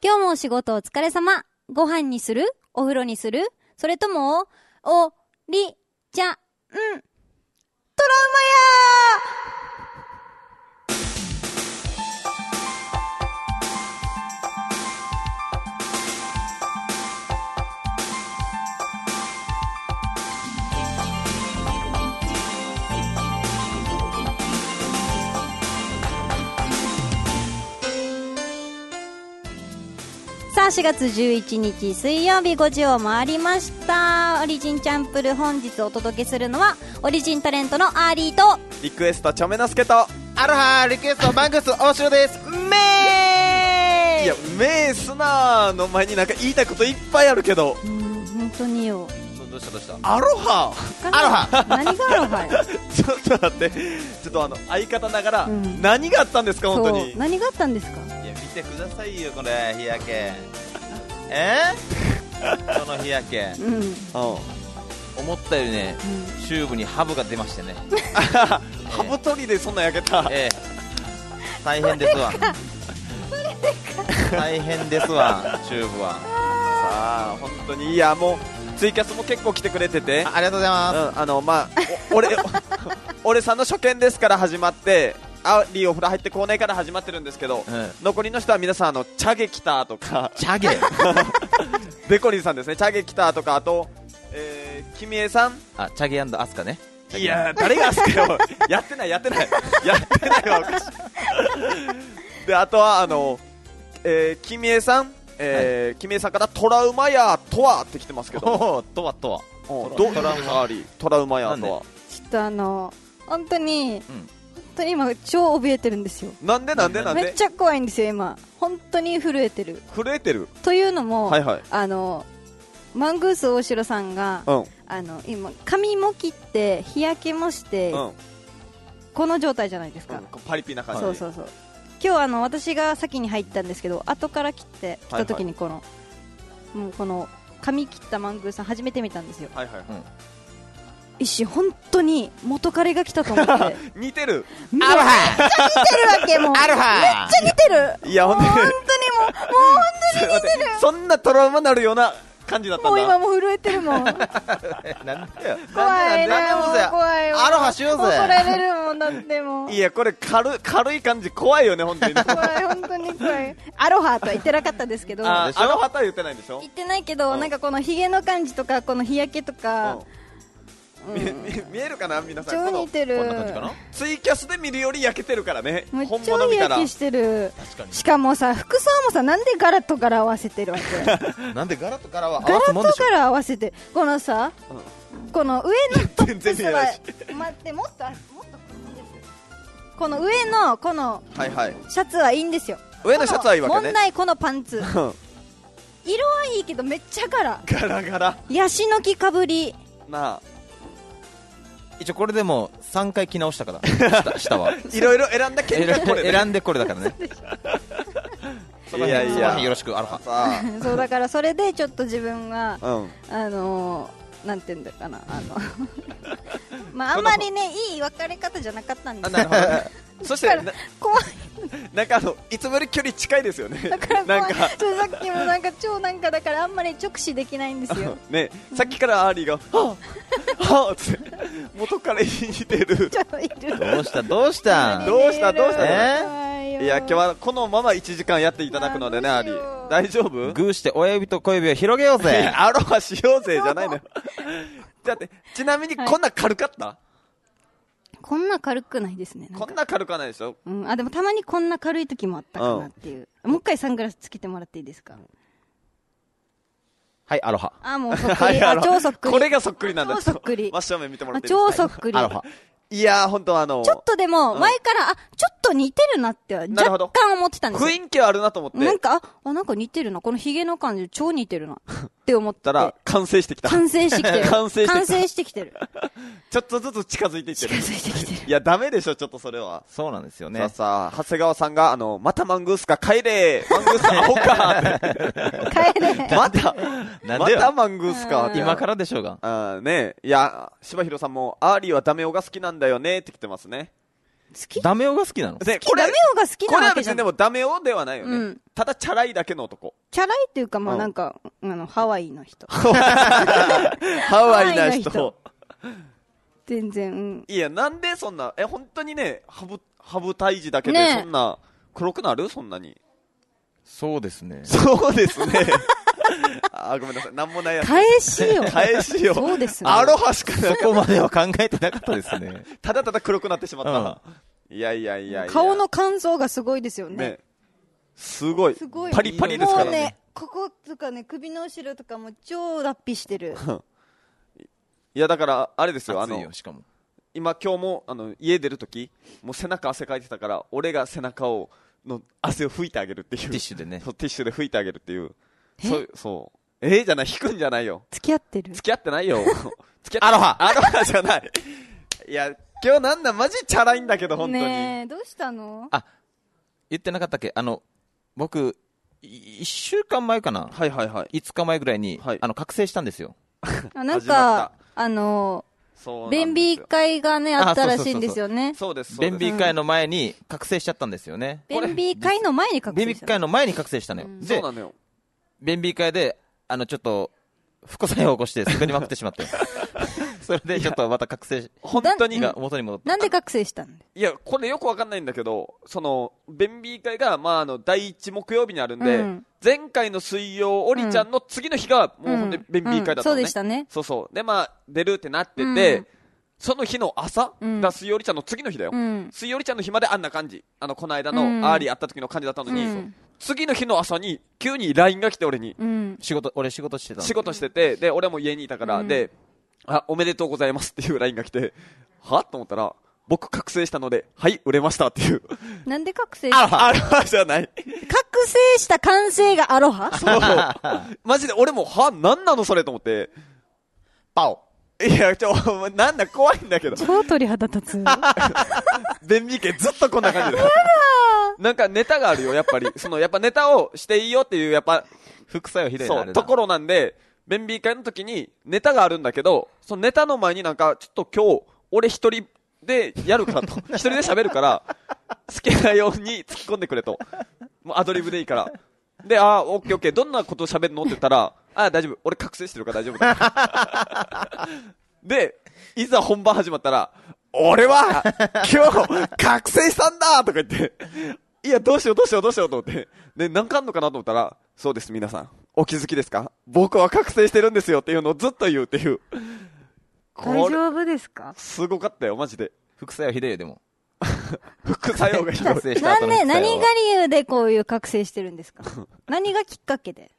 今日もお仕事お疲れ様。ご飯にする？お風呂にする？それとも、おりちゃん。トラウマやー。さあ4月11日水曜日5時を回りました。オリジンチャンプル、本日お届けするのはオリジンタレントのアーリーとリクエストチョメノスケとアロハリクエストマングス大城です。めーいやメースナーの前になんか言いたいこといっぱいあるけど、 本当によ。 どうしたアロハアロハ何がアロハよ。 ちょっと待って、ちょっと相方ながら、何があったんですか本当に。 何があったんですか。 いや見てくださいよこれ日焼けこの日焼け、思ったよりね、チューブにハブが出ましてねハブ取りでそんな焼けた、 大変ですわ大変ですわチューブは。さあ本当にいやもうツイキャスも結構来てくれててありがとうございます、 俺さんの初見ですから始まってアリーお風呂入ってこうねから始まってるんですけど、残りの人は皆さんチャゲ来たとかチャゲデコリンさんですね、チャゲ来たとか、あとキミエさん、 チャゲ&アスカね。 いや誰がアスカよやってないわおかしいであとはキミエさん、キミエさんからトラウマやとはって来てますけどとはどういうのありトラウマやとは。 ちょっと本当に今超怯えてるんですよ。 なんでめっちゃ怖いんですよ今。本当に震えてるというのも、マングース大城さんが、今髪も切って日焼けもして、この状態じゃないですか、 パリピな感じ。 そう今日私が先に入ったんですけど、後から来た時にもうこの髪切ったマングーさん初めて見たんですよ。一瞬本当に元彼が来たと思って似てるアロハめっちゃ似てるわけもうアロハめっちゃ似てる。 いや本当にもう本当に似てる。 そんなトラウマになるような感じだったんだ。 もう今もう震えてるもんなんでよ怖いな、怖いよ。 アロハしようぜ。 怒られるもんだってもう。 いやこれ軽い感じ怖いよね本当に。 怖い本当に怖い。アロハとは言ってなかったですけど。 アロハとは言ってないんでしょ。 言ってないけど、なんかこのヒゲの感じとかこの日焼けとか。 見えるかな皆さん。 超似てる。 こんな感じかな。 ツイキャスで見るより焼けてるからね。 めっちゃ日焼けしてる。 確かに。 しかもさ服装もさ、なんで柄と柄合わせてるわけ。 なんで柄と柄は合柄わすもんでしょ。 と柄合わせてこのさ、この上のトップスは待ってもっとこの上のこのシャツはいいんですよ。 上のシャツはいいわけね。 問題このパンツ。色はいいけどめっちゃ柄。 ヤシの木かぶり。 なあ。 一応これでも3回着直したから下はいろいろ選んだ結果これ、 選んでこれだからね。 いやよろしくアロハ。 そうだからそれでちょっと自分がなんていうんだかなまああんまりねいい別れ方じゃなかったんですよ。 そして怖い。 なんかいつもより距離近いですよね。 だからなんかさっきもなんか超なんかだからあんまり直視できないんですよ。 ね、さっきからアーリーがはぁって元から似てる。 どうしたいや今日はこのまま1時間やっていただくのでね、アーリー大丈夫？ グーして親指と小指を広げようぜ。 アロハしようぜじゃないのよ。だってちなみにこんな軽かった？ こんな軽くないですね。 こんな軽くはないでしょ。 でもたまにこんな軽い時もあったかなっていう。もう一回サングラスつけてもらっていいですか？ はい、アロハ。 もうそっくり。超そっくり。 これがそっくりなんだ。 超そっくり。 真正面見てもらっていいですか？ 超そっくり。 アロハ。 いやー本当ちょっとでも前からちょっと似てるなって若干思ってたんですよ。 雰囲気はあるなと思って。 なんかなんか似てるな、このヒゲの感じ超似てるなって思ってたら完成してきた。 完成してきてる。 ちょっとずつ近づいていってる。いやダメでしょちょっとそれは。 そうなんですよね。 さあ長谷川さんがまたマングースか帰れマングースアホか帰れまたマングースか今からでしょうが。 ね。いや柴弘さんもアーリーはダメ男が好きなんだよねって来てますね。 ダメ男が好きなの？ ダメ男が好きなわけじゃん。これは別にでもダメ男ではないよね。ただチャラいだけの男。 チャラいっていうか、まあなんか、ハワイの人。 ハワイの人。 全然、 いや、なんでそんな、本当にね、ハブ退治だけでそんな、黒くなる？そんなに。 そうですね。 そうですね。ごめんなさい。なんもないやつ。 返しよ。 返しよ。 そうですね。 アロハしかそこまでは考えてなかったですね。 ただただ黒くなってしまった。いや。 顔の乾燥がすごいですよね。 すごい。パリパリですからね。もうね、 こことかね、首の後ろとかも超脱皮してる。 いや、だから、あれですよ、 しかも今日も、家出るとき、もう背中汗かいてたから、俺が背中の汗を拭いてあげるっていう。 ティッシュでね。 そう、ティッシュで拭いてあげるっていう。そう。じゃない、引くんじゃないよ。 付き合ってる？ 付き合ってないよ。 アロハじゃない。いや、今日なんだ、マジチャラいんだけど、本当に。 ねえ、どうしたの？ 言ってなかったっけ？僕、1週間前かな？ はい。 5日前ぐらいに、覚醒したんですよ。 なんか、便秘会がね、あったらしいんですよね。 そうです。 便秘会の前に覚醒しちゃったんですよね。 便秘会の前に覚醒した。 便秘会の前に覚醒したのよ。 そうなのよ。 便秘会で、ちょっと、副作用を起こしてすぐにまくってしまって。それでちょっとまた覚醒本当にが元に戻った。 なんで覚醒したん？ いや、これよくわかんないんだけど、便秘会が、第1木曜日にあるんで、前回の水曜、おりちゃんの次の日が、もうほんで便秘会だったのね。 そうでしたね。 そう。で、出るってなってて、その日の朝が水曜おりちゃんの次の日だよ。水曜おりちゃんの日まであんな感じ。この間のアーリー会った時の感じだったのに、次の日の朝に、急に LINE が来て俺に。 俺仕事してたの。 仕事してて、で、俺も家にいたから、で、おめでとうございますっていう LINE が来て、はと思ったら、僕覚醒したので、はい、売れましたっていう。 なんで覚醒した？ アロハじゃない。 覚醒した完成がアロハ？ そう。マジで俺も、なんなのそれと思って。 パオ。 いや、なんだ、怖いんだけど。 超鳥肌立つ。 便秘系ずっとこんな感じで。なんかネタがあるよ、やっぱり。やっぱネタをしていいよっていう、やっぱ、 副作用ひどいな。そう、ところなんで、便秘会の時にネタがあるんだけど、そのネタの前になんか、ちょっと今日、俺一人でやるからと。一人で喋るから、好きなように突っ込んでくれと。もうアドリブでいいから。で、オッケー、どんなことを喋るのって言ったら、大丈夫。俺覚醒してるから大丈夫だ。で、いざ本番始まったら、俺は、今日、覚醒したんだとか言って、いや、どうしようと思って、で、なんかあんのかなと思ったら、そうです、皆さん。お気づきですか？僕は覚醒してるんですよっていうのをずっと言うっていう。 大丈夫ですか？ すごかったよ、マジで。 副作用ひどいよ、でも。 副作用がひどい。 何が理由でこういう覚醒してるんですか？何がきっかけで？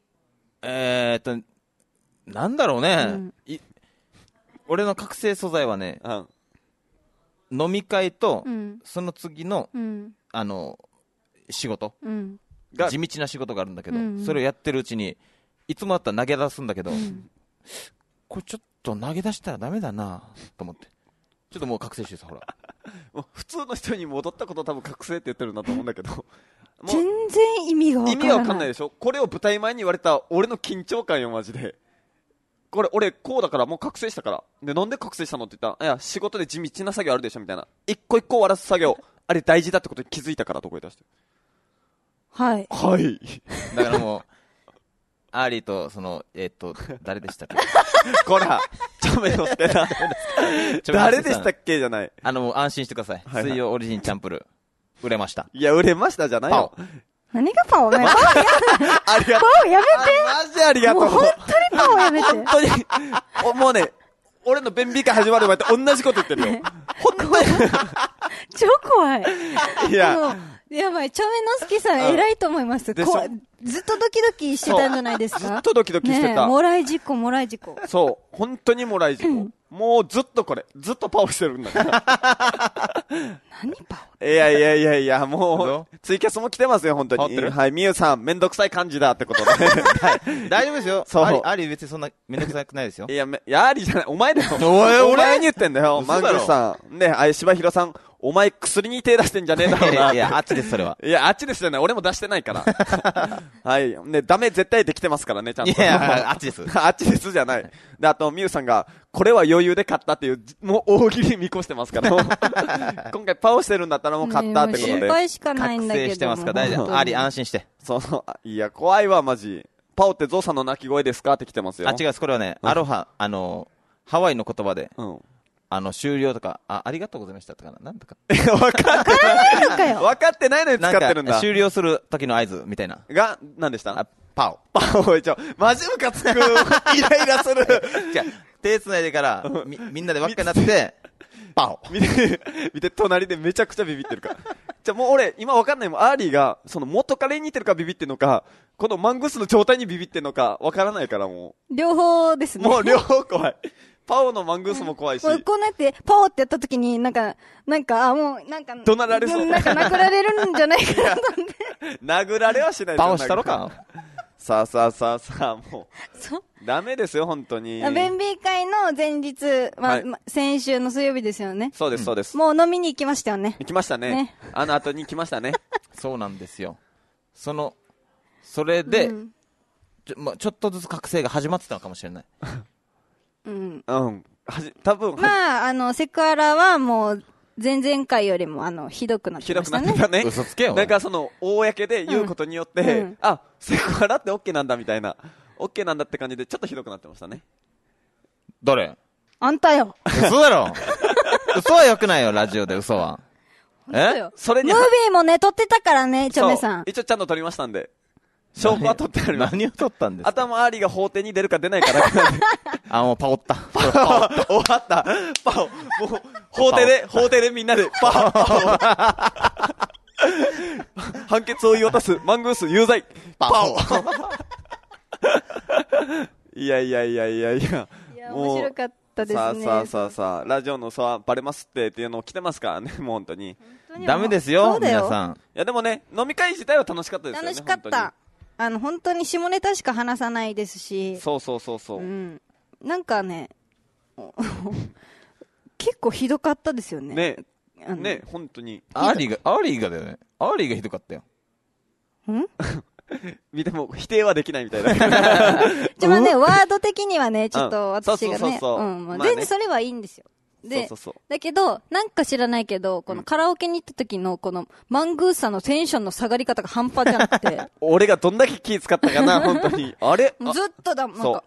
なんだろうね。俺の覚醒素材はね、飲み会と、その次の、仕事、地道な仕事があるんだけど、それをやってるうちに、いつもだったら投げ出すんだけど、これちょっと投げ出したらダメだなと思って。ちょっともう覚醒してさ、ほら。 もう普通の人に戻ったことを多分覚醒って言ってるんだと思うんだけど。 全然意味が分からない。 意味が分かんないでしょ？これを舞台前に言われた俺の緊張感よ、マジで。これ、俺、こうだから、もう覚醒したから。で、なんで覚醒したのって言ったら、いや、仕事で地道な作業あるでしょみたいな。一個一個終わらす作業、あれ大事だってことに気づいたからと声出して。 はい。 はい。 だからもう、アーリーと、誰でしたっけ？ こら、チョメの助な。誰でしたっけじゃない。 もう安心してください。水曜オリジンチャンプル、売れました。 いや、売れましたじゃないよ。 何がパオね。パありがとう。 パオやめて。 マジありがとう。 もう本当にパオやめて。 本当に。もうね、俺の便秘会始まる前と同じこと言ってるよ。本当に。 超怖い。 いや。 やばい、チョメノスキさん偉いと思います。ずっとドキドキしてたんじゃないですか？ ずっとドキドキしてた。 もらい事故。 そう。本当にもらい事故。もうずっとパオしてるんだから。 何パオ？ いや、もう、ツイキャスも来てますよ、本当に。はい、みゆさん、めんどくさい感じだってことで。 はい。大丈夫ですよ。 そう。 アリ別にそんなめんどくさくないですよ。 いや、アリじゃない、お前だよ。お前に言ってんだよ。マングスさん。ね、柴弘さん、 お前薬に手出してんじゃねえだろうな。 いや、あっちです、それは。 いや、あっちですよね。俺も出してないから。はい。ね、ダメ絶対できてますからね、ちゃんと。 いや、あっちです。 あっちですじゃない。で、あと、ミュウさんが、これは余裕で勝ったっていう、もう大喜利見越してますから。今回パオしてるんだったらもう勝ったってことで。 心配しかないんだけど。 覚醒してますから大丈夫。あり、安心して。 そう。いや、怖いわ、マジ。パオってゾウさんの鳴き声ですかって来てますよ。 あ、違うです。これはね、アロハ、ハワイの言葉で、終了とか、ありがとうございましたとかなんとか。 分かってないのかよ。分かってないのに使ってるんだ。 終了する時の合図みたいな。 が、何でしたパオ。 パオ、マジムカつく。イライラする。 じゃ手繋いでから、みんなで輪っかになって、パオ。 見て、隣でめちゃくちゃビビってるから。もう俺、今分かんないもん。アーリーが、その元彼に似てるかビビってんのか、このマングースの状態にビビってんのか、分からないからもう。両方ですね。 もう両方怖い。パオのマングースも怖いし。 こうなって、パオってやった時に、もう、 怒鳴られそう。 殴られるんじゃないかなと思って。 殴られはしない。 パオしたろか。 さあ、もう。ダメですよ、本当に。 弁美会の前日、先週の水曜日ですよね。 そうです。 もう飲みに行きましたよね。 行きましたね。あの後に来ましたね。 そうなんですよ。それで、ちょっとずつ覚醒が始まってたのかもしれない。 多分。 セクハラはもう、前々回よりもひどくなってましたね。 ひどくなってたね。 嘘つけよ。 なんか公で言うことによって、セクハラって OK なんだみたいな。OK なんだって感じでちょっとひどくなってましたね。 誰？ あんたよ。 嘘だろ。嘘は良くないよ、ラジオで嘘は。 それに。 ムービーもね、撮ってたからね、チョメさん。 一応ちゃんと撮りましたんで。証拠は取ってあります。 何を取ったんですか？ 頭ありが法廷に出るか出ないかだけあ、もうパオった。 終わった。パオ。もう、法廷でみんなで、パオ。判決を言い渡す、マングース有罪。パオ。いや。 面白かったですね。 さあ、ラジオのバレますっていうのを来てますからね、もう本当に。 ダメですよ、皆さん。 いや、でもね、飲み会自体は楽しかったですよね。 楽しかった。本当に下ネタしか話さないですし。 そう。 なんかね、結構ひどかったですよね。 ね、本当に。 アーリーがだよね。アーリーがひどかったよ。 見ても否定はできないみたいな。 ワード的にはね、ちょっと私がね、全然それはいいんですよ。で、だけど、なんか知らないけど、このカラオケに行った時の、このマングースさんのテンションの下がり方が半端じゃなくて。 俺がどんだけ気使ったかな、本当に。あれずっとなんか。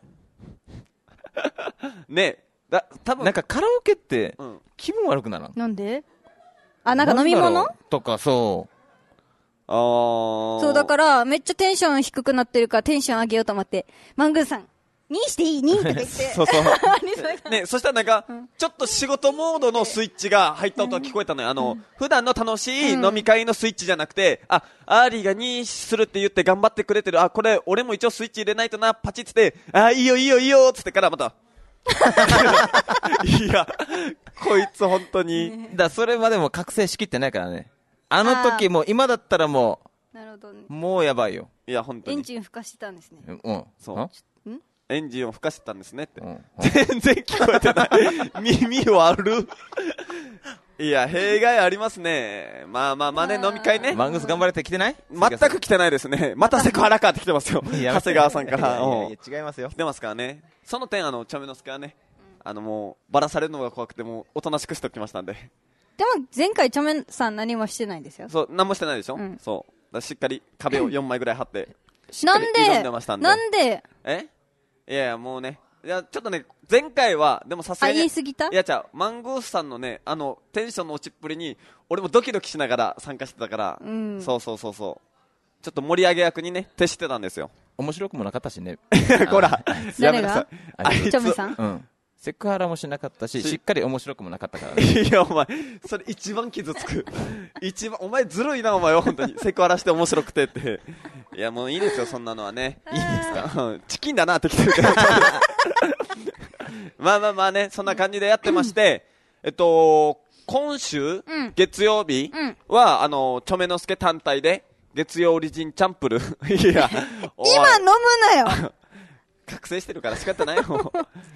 ね多分。 なんかカラオケって、気分悪くならん？ なんで？なんか飲み物とか、そう。 そう、だから、めっちゃテンション低くなってるから、テンション上げようと思って、マングースさん、2していい ?2 とか言って。 そう。ね、そしたらなんか、ちょっと仕事モードのスイッチが入った音が聞こえたのよ。普段の楽しい飲み会のスイッチじゃなくて、アーリーが2するって言って頑張ってくれてる。これ、俺も一応スイッチ入れないとな、パチって、いいよ、つってからまた。いや、こいつ本当に。 それまでも覚醒しきってないからね。あの時も、今だったらもう、 なるほどね。 もうやばいよ。 いや、本当に。 エンジン吹かしてたんですね。 そう。エンジンを吹かしてたんですねって。全然聞こえてない。耳悪る。いや、弊害ありますね。まあね、飲み会ね。 マングース頑張れって来てない？ 全く来てないですね。またセクハラかって来てますよ。長谷川さんから。 違いますよ。 来てますからね。その点、チョメノスケはね、もう、バラされるのが怖くて、もう、おとなしくしておきましたんで。 でも、前回チョメさん何もしてないですよ。 そう、何もしてないでしょ？そう。しっかり壁を4枚ぐらい張って、しっかり挑んでましたんで。 なんでいや、もうね。いや、ちょっとね、前回は、でもさすがに。 言い過ぎた？ いや、マングースさんのね、テンションの落ちっぷりに、俺もドキドキしながら参加してたから、そう。ちょっと盛り上げ役にね、徹してたんですよ。 面白くもなかったしね。 こら、 やめなさい。チョメさん？ セクハラもしなかったし、しっかり面白くもなかったからね。 いや、お前、それ一番傷つく。お前ずるいな、お前は、本当に。セクハラして面白くてって。いや、もういいですよ、そんなのはね。 いいですか？ チキンだなって来てるけど。まあね、そんな感じでやってまして、今週、月曜日は、チョメノスケ単体で、月曜オリジンチャンプル。いや、 今飲むなよ。 覚醒してるから仕方ないよ。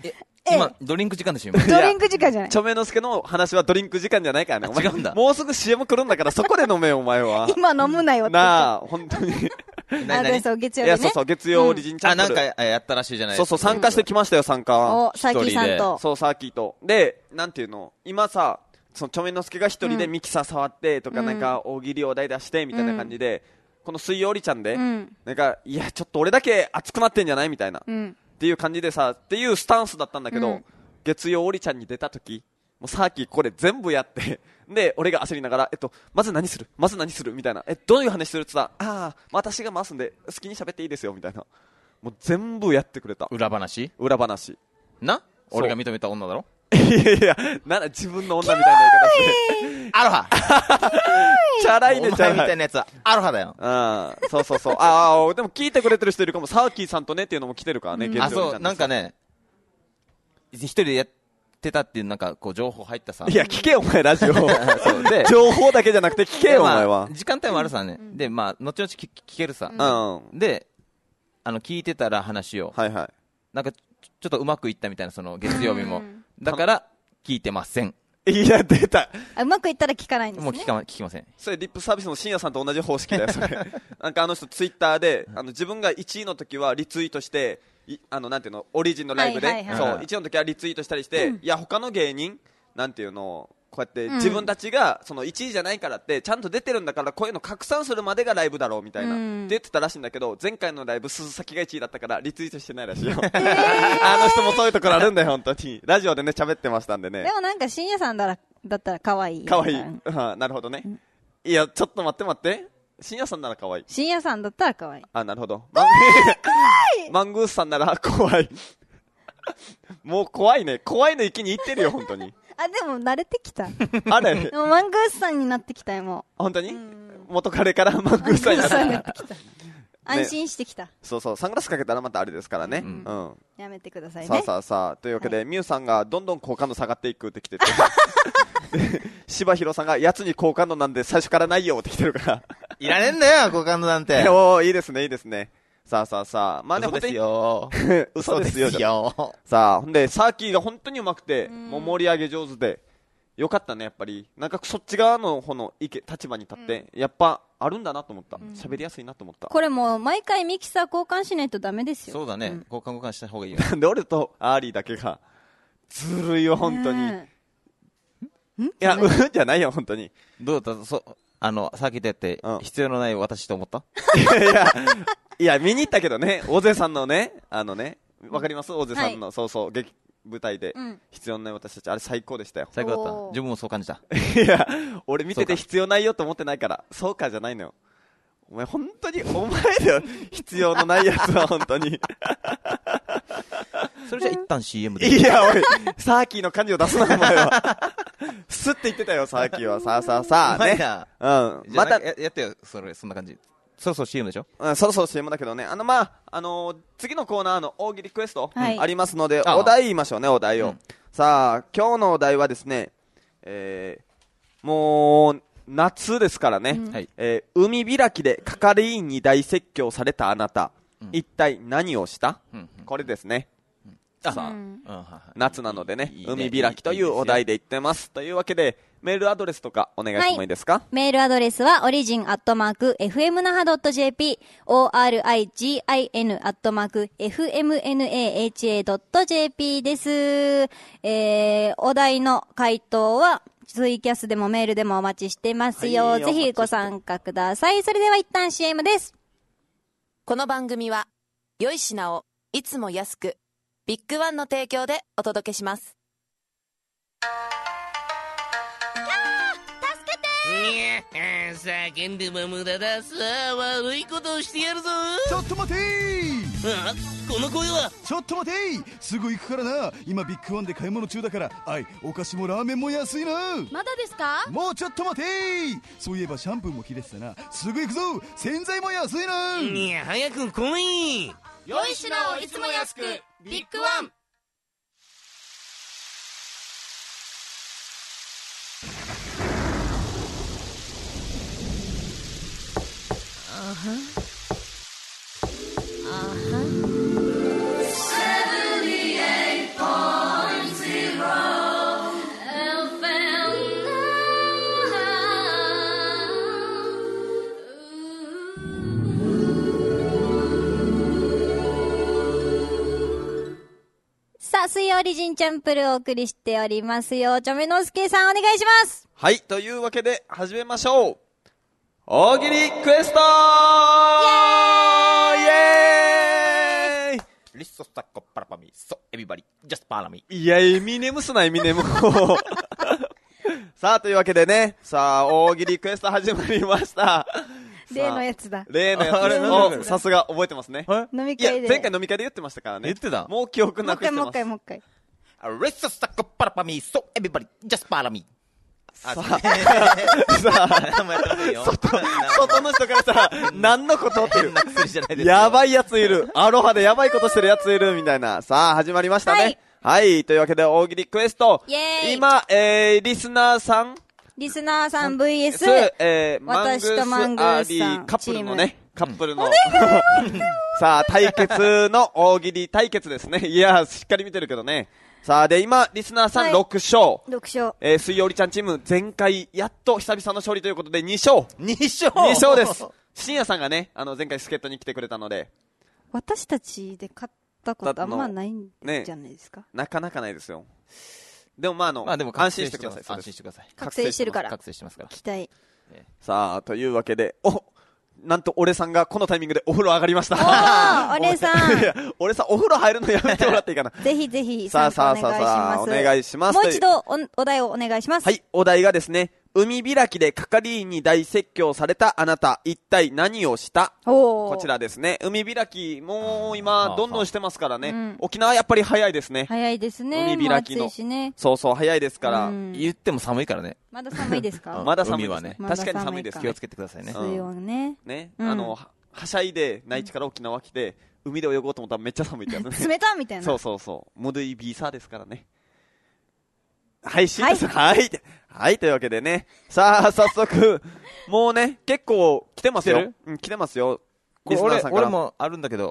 今ドリンク時間でしょ。 ドリンク時間じゃない。 ちょめのすけの話はドリンク時間じゃないからね。 違うんだ。 もうすぐ CM 来るんだからそこで飲めよお前は。 今飲むなよって。 なあ本当に。 そう月曜日ね。 いやそう月曜オリジンチャンネル。 なんかやったらしいじゃないですか。 そう参加してきましたよ参加。 おサーキーさんと。 そうサーキーと。でなんていうの今さそのちょめのすけが一人でミキサー触ってとかなんか大喜利お題出してみたいな感じで。この水曜りちゃんで、なんかいやちょっと俺だけ熱くなってんじゃないみたいな、っていう感じでさっていうスタンスだったんだけど、月曜おりちゃんに出た時もうサーキーこれ全部やってで俺が焦りながらまず何するみたいなどういう話するって言ったら私が回すんで好きに喋っていいですよみたいなもう全部やってくれた。 裏話な俺が認めた女だろ。 いや自分の女みたいな言い方してアロハチャラいねチャラいみたいなやつはアロハだよ。 そうでも聞いてくれてる人いるかも。サーキーさんとねっていうのも来てるからね。 そうなんかね一人でやってたっていうなんかこう情報入ったさ。 いや聞けよお前ラジオそうで情報だけじゃなくて聞けよお前は。 時間帯もあるさね。で後々聞けるさ。で聞いてたら話をなんかちょっとうまくいったみたいなその月曜日もだから聞いてません。 いや出た。 うまくいったら聞かないんですね。 もう聞きません。 それリップサービスの深夜さんと同じ方式だよそれなんか人ツイッターで自分が1位の時はリツイートしてなんていうのオリジンのライブで1位の時はリツイートしたりしていや他の芸人なんていうのこうやって自分たちがその1位じゃないからってちゃんと出てるんだからこういうの拡散するまでがライブだろうみたいなって言ってたらしいんだけど前回のライブ鈴崎が1位だったからリツイートしてないらしいよ人もそういうところあるんだよ本当に。ラジオでね喋ってましたんでね。 でもなんか深夜さんだったら可愛い。 可愛い。なるほどね。いやちょっと待って深夜さんなら可愛い。 深夜さんだったら可愛い。 なるほど。マングースさんなら怖いもう怖いね。怖いの域に行ってるよ本当に。 でも慣れてきた。 あれでもマングースさんになってきたよもう。 本当に元彼からマングースさんになってきた。 安心してきた。 そうサングラスかけたらまたあれですからね。 やめてくださいね。 さあというわけでミュウさんがどんどん好感度下がっていくってきてて柴弘さんがやつに好感度なんで最初からないよってきてるからいらねえんだよ好感度なんて。 いいですねさあまあね嘘ですよ嘘ですよさあほんでサーキーが本当にうまくてもう盛り上げ上手でよかったねやっぱりなんかそっち側の方の立場に立ってやっぱあるんだなと思った喋りやすいなと思った。 これもう毎回ミキサー交換しないとダメですよ。 そうだね交換した方がいいよ。 なんで俺とアーリーだけがずるいよ本当に。いやじゃないよ本当に。 どうだったさっき言って必要のない私と思った。 いや見に行ったけどね大勢さんのねわかります大勢さんのそう劇舞台で必要ない私たちあれ最高でしたよ。 最高だった。自分もそう感じた。 いや俺見てて必要ないよと思ってないからそうかじゃないのよ。お前本当にお前だよ必要のないやつは本当にそれじゃ一旦 CM で。 いやおいサーキーの感じを出すなお前はスッて言ってたよサーキーはさあねまたやってよそんな感じ。そろそろ CM でしょ。 そろそろ CM だけどね次のコーナーの大喜利クエストありますのでお題言いましょうねお題を。さあ今日のお題はですねもう夏ですからね海開きで係員に大説教されたあなた一体何をしたこれですね。夏なのでね海開きというお題で言ってますというわけでメールアドレスとかお願いしてもいいですか。 メールアドレスはorigin@fmnaha.jp origin@fmnaha.jp です。お題の回答はツイキャスでもメールでもお待ちしてますよ。ぜひご参加ください。それでは一旦 CM です。 この番組は良い品をいつも安くビッグワンの提供でお届けします。 叫んでも無駄だ。さあ悪いことをしてやるぞ。 ちょっと待てこの声は。 ちょっと待てすぐ行くからな。今ビッグワンで買い物中だからお菓子もラーメンも安いな。 まだですか。 もうちょっと待てそういえばシャンプーも切れてたな。すぐ行くぞ。洗剤も安いな。 いや早く来い。 良い品をいつも安くビッグワン。 78.0 水オリジンチャンプルをお送りしておりますよ。ちょめのすけさんお願いします。 はい、というわけで始めましょう。大喜利クエストイエーイリッソスタッコパラパミソエビバリジャスパーラミ。 いや、エミネムすなエミネムさあ、というわけでね、さあ、大喜利クエスト始まりました。 例のやつだ。 例のやつ。さすが覚えてますね。 飲み会で。 いや、前回飲み会で言ってましたからね。 言ってた。 もう記憶なくしてます。 もう一回。 リッソスタッコパラパミソエビバリジャスパーラミ。 さあ、外の人からしたら何のことっていうやばいやついる、アロハでやばいことしてるやついるみたいな。さあ始まりましたね。はい、というわけで大喜利クエスト、今、リスナーさん VS 私とマングーさんカップルのね、カップルのさあ対決の大喜利対決ですね。いやしっかり見てるけどね。さあ、で、今、リスナーさん6勝。 6勝。 水曜りちゃんチーム、前回、やっと久々の勝利ということで、2勝。 2 勝です。深夜さんがね、前回助っ人に来てくれたので。 私たちで勝ったことあんまないんじゃないですか。 なかなかないですよ。でもまあ、 でも安心してください。 安心してください。 覚醒してるから。 覚醒してますから。 期待。 さあ、というわけで、なんと俺さんがこのタイミングでお風呂上がりました。 俺さん。 俺さんお風呂入るのやめてもらっていいかな。 ぜひぜひ参加お願いします。 お願いします。 もう一度お題をお願いします。 はい、お題がですね、海開きで係員に大説教されたあなた、一体何をした？こちらですね。海開き、もう今、どんどんしてますからね。沖縄やっぱり早いですね。 早いですね。 海開きの。そうそう、早いですから。 言っても寒いからね。 まだ寒いですか？ まだ寒いはね。 確かに寒いです。 気をつけてくださいね。 ね。はしゃいで、内地から沖縄来て、海で泳ごうと思ったらめっちゃ寒いってやつね。 冷たみたいな。 そう。ムドイビーサーですからね。はい、はい、というわけでね。さあ、早速、もうね、結構来てますよ。来てますよ。 俺もあるんだけど、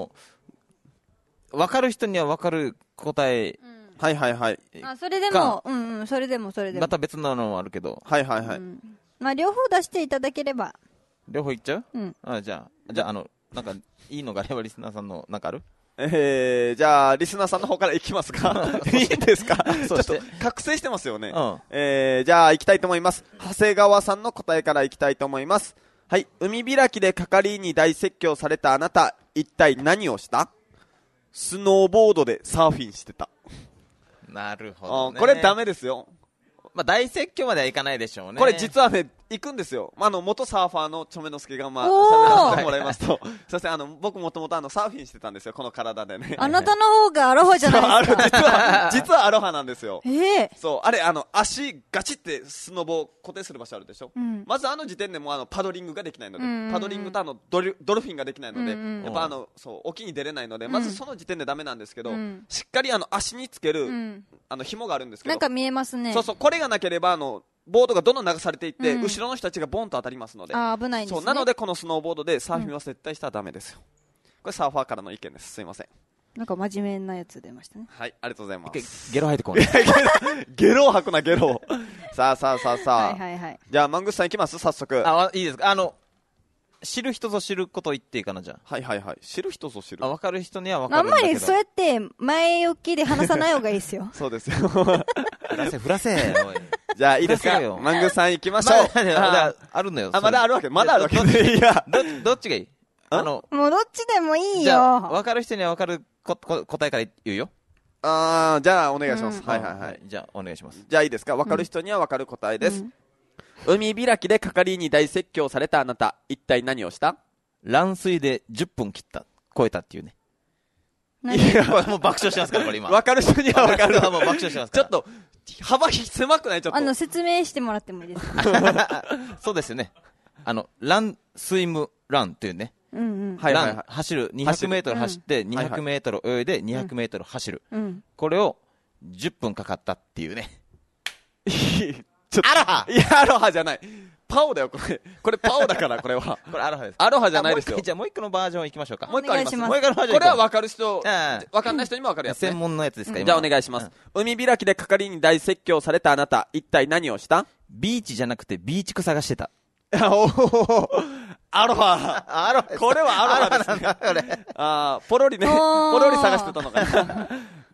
分かる人には分かる答え。 はい。 それでも、それでも。 また別なのもあるけど。 はい。 まあ、両方出していただければ。 両方いっちゃう？じゃあ、なんか、いいのがあればリスナーさんの、なんかある？ じゃあ、リスナーさんの方から行きますか？いいですか？ちょっと、覚醒してますよね。じゃあ、行きたいと思います。長谷川さんの答えから行きたいと思います。はい。海開きで係員に大説教されたあなた、一体何をした？スノーボードでサーフィンしてた。 なるほどね。 これダメですよ。 まあ、大説教まではいかないでしょうね。 これ実はね、行くんですよ。元サーファーのちょめのすけが喋らせてもらいますと、そして僕もともとサーフィンしてたんですよ、この体でね。 あなたの方がアロハじゃないですか。 実はアロハなんですよ。そう、あれ、足ガチってスノボ固定する場所あるでしょ。まず時点でもパドリングができないので、パドリングとドルフィンができないので、やっぱ沖に出れないので、まずその時点でダメなんですけど、しっかり足につける、紐があるんですけど。 なんか見えますね。 そう、これがなければ、ボードがどんどん流されていって、後ろの人たちがボンと当たりますので。 危ないんですね。 そう、なのでこのスノーボードでサーフィンは絶対したらダメですよ。これサーファーからの意見です。すいません。 なんか真面目なやつ出ましたね。 はい、ありがとうございます。 ゲロ吐いてこない。 ゲロを吐くな、ゲロ。さあ。 はい。 じゃあ、マングスさんいきます早速。 いいですか？知る人ぞ知ること言っていいかな、じゃあ。 はい。知る人ぞ知る。 分かる人には分かるんだけど。 あんまりそうやって前置きで話さない方がいいですよ。 そうですよ。 振らせ。 じゃあいいですか？マングさん行きましょう。 あるのよ。 まだあるわけ。いや。 どっちがいい？ もうどっちでもいいよ。 じゃあ、分かる人には分かる答えから言うよ。 じゃあお願いします。はい。 じゃあお願いします。 じゃあいいですか？分かる人には分かる答えです。海開きで係員に大説教されたあなた、一体何をした？ 乱水で10分超えたっていうね。 いや、 もう爆笑してますから、これ今。 分かる人には分かる。 もう爆笑してますから。 ちょっと、幅狭くない？ちょっと。 説明してもらってもいいですか？ そうですよね。ラン、スイム、ランっていうね。ラン、走る、200メートル走って、200メートル泳いで、200メートル走る。これを10分かかったっていうね。 アロハ！いや、アロハじゃない。パオだよ、これパオだから、これは。 これアロハです。 アロハじゃないですよ。 じゃあもう一個のバージョンいきましょうか。 もう一個あります。 もう一個のバージョン。これは分かる人、分かんない人にも分かるやつ。 専門のやつですか、 じゃあお願いします。海開きで係員に大説教されたあなた、一体何をした？ ビーチじゃなくてビーチク探してた。 アロハ。これはアロハですね。ポロリね。ポロリ探してたのかな。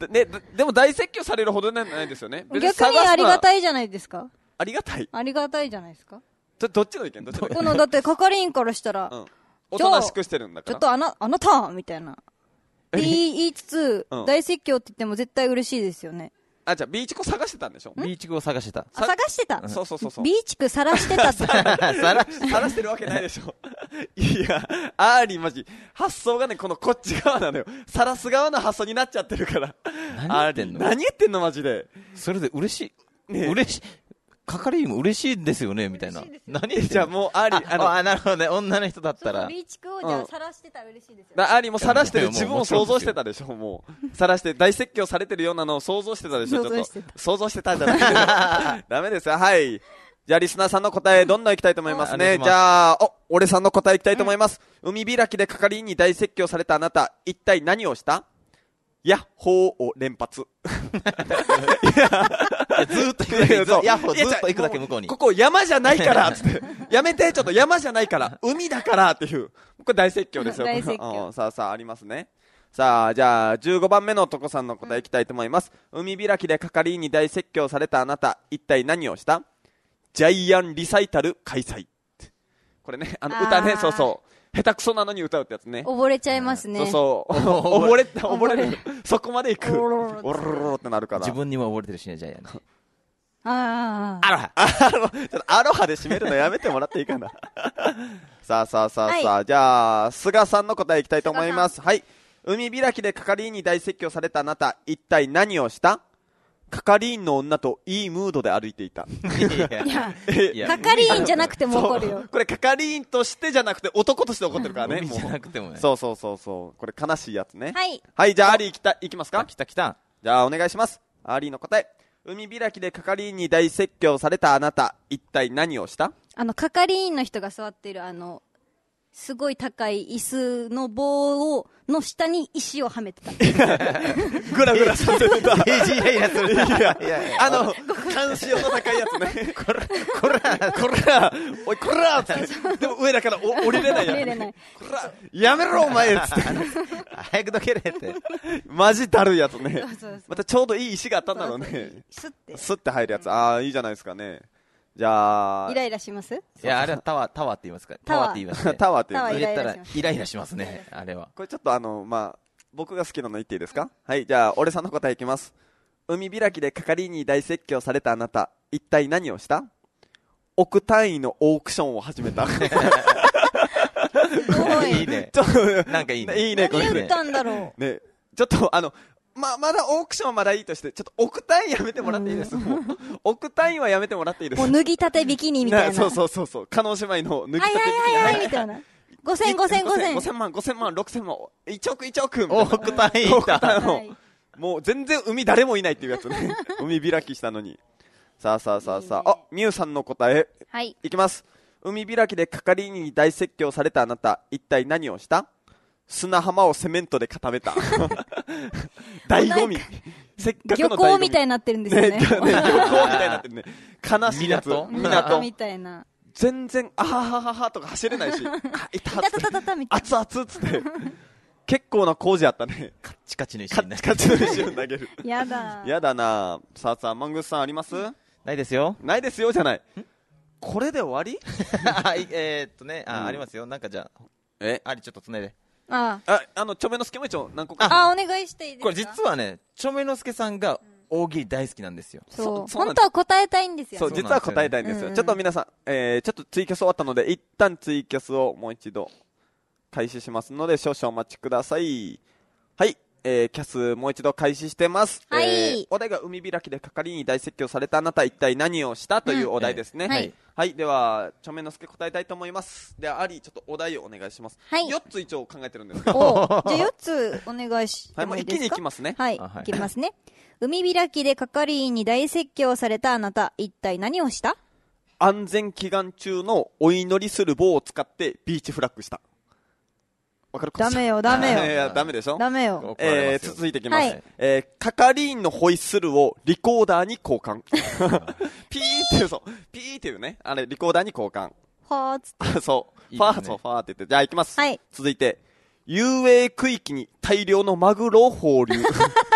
でも大説教されるほどじゃないですよね。 逆にありがたいじゃないですか。 ありがたいじゃないですか。 どっちの意見？ このだって係員からしたら、 おとなしくしてるんだから。 ちょっとあなたみたいな言いつつ、大説教って言っても絶対嬉しいですよね。 じゃあビーチク探してたんでしょ？ ビーチクを探してた。 探してた。 そう。 ビーチク晒してたって。 晒してるわけないでしょ。いや、アーリーマジ発想がねこっち側なのよ。晒す側の発想になっちゃってるから。 何言ってんのマジで。 それで嬉しい。嬉しい。係員も嬉しいですよねみたいな。 何じゃあもうアーリーなるほどね。女の人だったらビーチクをじゃあ晒してたら嬉しいですよね。アーリーも晒してる自分を想像してたでしょ。もう晒して大説教されてるようなのを想像してたでしょ。ちょっと想像してたんじゃないダメですよ。はい。じゃあリスナーさんの答えどんどんいきたいと思いますね。じゃあ俺さんの答えいきたいと思います。海開きで係員に大説教されたあなた一体何をした？ヤッホーを連発。 ずーっと行くだけ、ヤッホーずーっと行くだけ向こうに。 ここ山じゃないからつって。やめて、ちょっと山じゃないから、海だからっていう。これ大説教ですよ。 大説教。 さあ、ありますね。さあ、じゃあ、15番目の男さんの答えいきたいと思います。海開きで係員に大説教されたあなた、一体何をした？ジャイアンリサイタル開催。これね、歌ね、そう。下手くそなのに歌うってやつね。 溺れちゃいますね。 そう。溺れる。そこまで行く。おろろってなるから。 自分にも溺れてるしね、ジャイアン。 アロハで締めるのやめてもらっていいかな。さあ、じゃあ、菅さんの答えいきたいと思います。はい。海開きで係員に大説教されたあなた、一体何をした？係員の女といいムードで歩いていた。 いや係員じゃなくても怒るよ。 これ係員としてじゃなくて男として怒ってるからね。 じゃなくてもね。 そう。これ悲しいやつね。 はい。 じゃあアリーいきますか？ 来た。 じゃあお願いします。アリーの答え。海開きで係員に大説教されたあなた、一体何をした？ 係員の人が座っているすごい高い椅子の棒の下に石をはめてた。 グラグラさせてた。 監視用の高いやつね。おい、こらって。でも上だから降りれないやつ。こら、やめろお前つって。 早くどけれって。 マジだるいやつね。またちょうどいい石があったんだろうね。スッて入るやつ。いいじゃないですかね。じゃあイライラします？ いや、あれはタワーって言いますか？タワーって言いますね。 タワーって言ったらイライラしますね、あれは。 これちょっと僕が好きなの言っていいですか？はい、じゃあ俺さんの答えいきます。海開きで係員に大説教されたあなた、一体何をした？億単位のオークションを始めた。 いいね。なんかいいね。 いいね、これね。 何言ったんだろう。ね、ちょっとまだオークションはまだいいとして、ちょっと億単位やめてもらっていいです？もう億単位はやめてもらっていいです？ もう脱ぎたてビキニみたいな。 そう。叶姉妹の脱ぎたてビキニ。 はいみたいな。5000 万、6000万、1億億単位いった。 もう全然海誰もいないっていうやつね。海開きしたのに。さあ。ミュウさんの答え。 はい。 いきます。海開きで係員に大説教されたあなた、一体何をした？砂浜をセメントで固めた。醍醐味。せっかくの醍醐味。 漁港みたいになってるんですよね。 漁港みたいになってるね。悲しいやつ。 港みたいな。 全然、あはははとか走れないし、いたっつって、熱々っつって。結構な工事あったね。 カッチカチの石に投げる。 やだな。さあ、マングスさんあります？ ないですよ。 ないですよじゃない。これで終わり？ ありますよ。なんかじゃあ、ありちょっとつないで。 ちょめのすけも一応何個か。 お願いしていいですか？ これ実はね、ちょめのすけさんが大喜利大好きなんですよ。 そう。本当は答えたいんですよ。 そう、実は答えたいんですよ。ちょっと皆さん、ちょっとツイキャス終わったので、一旦ツイキャスをもう一度開始しますので、少々お待ちください。はい。キャスもう一度開始してます。 はい。 お題が海開きで係員に大説教されたあなた、一体何をしたというお題ですね。 はい。 はい。では、ちょめのすけ答えたいと思います。では、アリー、ちょっとお題をお願いします。 はい。 4つ一応考えてるんですけど。 じゃあ4つお願いしてもいいですか？はい、もう一気にいきますね。 はい。いきますね。海開きで係員に大説教されたあなた、一体何をした？ 安全祈願中のお祈りする棒を使ってビーチフラッグした。わかる？ ダメよ。 ダメでしょ？ ダメよ。 続いていきます。係員のホイッスルをリコーダーに交換。ピーっていうね。あれ、リコーダーに交換。 ファーっつって。 そう。ファーって言って。じゃあ行きます。 はい。 続いて、遊泳区域に大量のマグロを放流。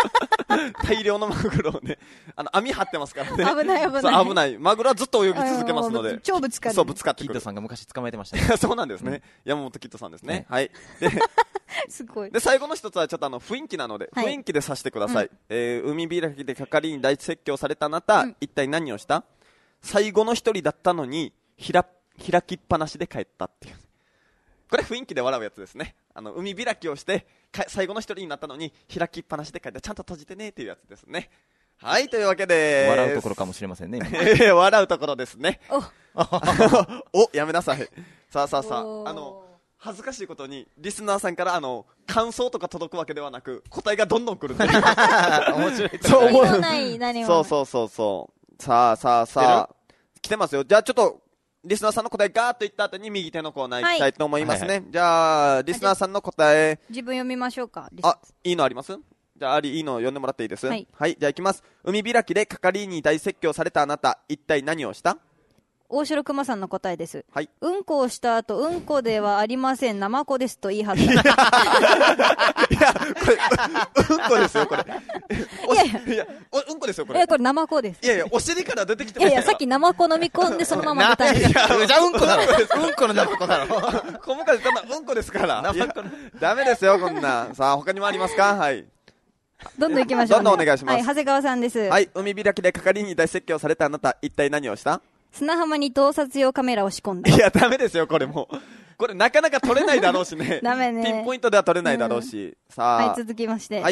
大量のマグロをね、網張ってますからね。 危ない危ない。 そう危ない。マグロはずっと泳ぎ続けますので。 超ぶつかる。 そう、ぶつかってくる。 キッドさんが昔捕まえてましたね。 そうなんですね。山本キッドさんですね。はい。 すごい。 で、最後の一つはちょっと雰囲気なので、雰囲気でさせてください。海開きで係に大説教されたあなた、一体何をした？最後の一人だったのに、開きっぱなしで帰ったっていう。これ雰囲気で笑うやつですね。海開きをして、最後の一人になったのに、開きっぱなしで帰って、ちゃんと閉じてねっていうやつですね。はい、というわけで。 笑うところかもしれませんね。 笑うところですね。お、やめなさい。さあ、恥ずかしいことに、リスナーさんから感想とか届くわけではなく、答えがどんどん来るっていう。 面白い。 何もない、何もない。 そう。さあ、来てますよ。じゃあちょっと、リスナーさんの答えガーッと言った後に右手のコーナー行きたいと思いますね。じゃあ、リスナーさんの答え。 自分読みましょうか。 いいのあります？じゃあ、いいの読んでもらっていいです？はい。じゃあ行きます。海開きで係員に大説教されたあなた、一体何をした？ 大城熊さんの答えです。 はい。 うんこをした後、うんこではありません、ナマコですと言い張った。いや、これ、うんこですよ、これ。いや、うんこですよ、これ。 これナマコです。 いや、お尻から出てきてましたよ。 さっきナマコ飲み込んでそのまま出たんです。 じゃあうんこだろ。うんこのナマコだろ。 こもかでただうんこですから。ダメですよ、こんな。さあ、他にもありますか？はい。 どんどん行きましょう。 どんどんお願いします。 はい、長谷川さんです。 はい、海開きで係員に大説教されたあなた、一体何をした？ 砂浜に盗撮用カメラを仕込んだ。 いや、ダメですよ、これも。これなかなか撮れないだろうしね。 ダメね。 ピンポイントでは撮れないだろうし。さあ。 はい、続きまして。 はい。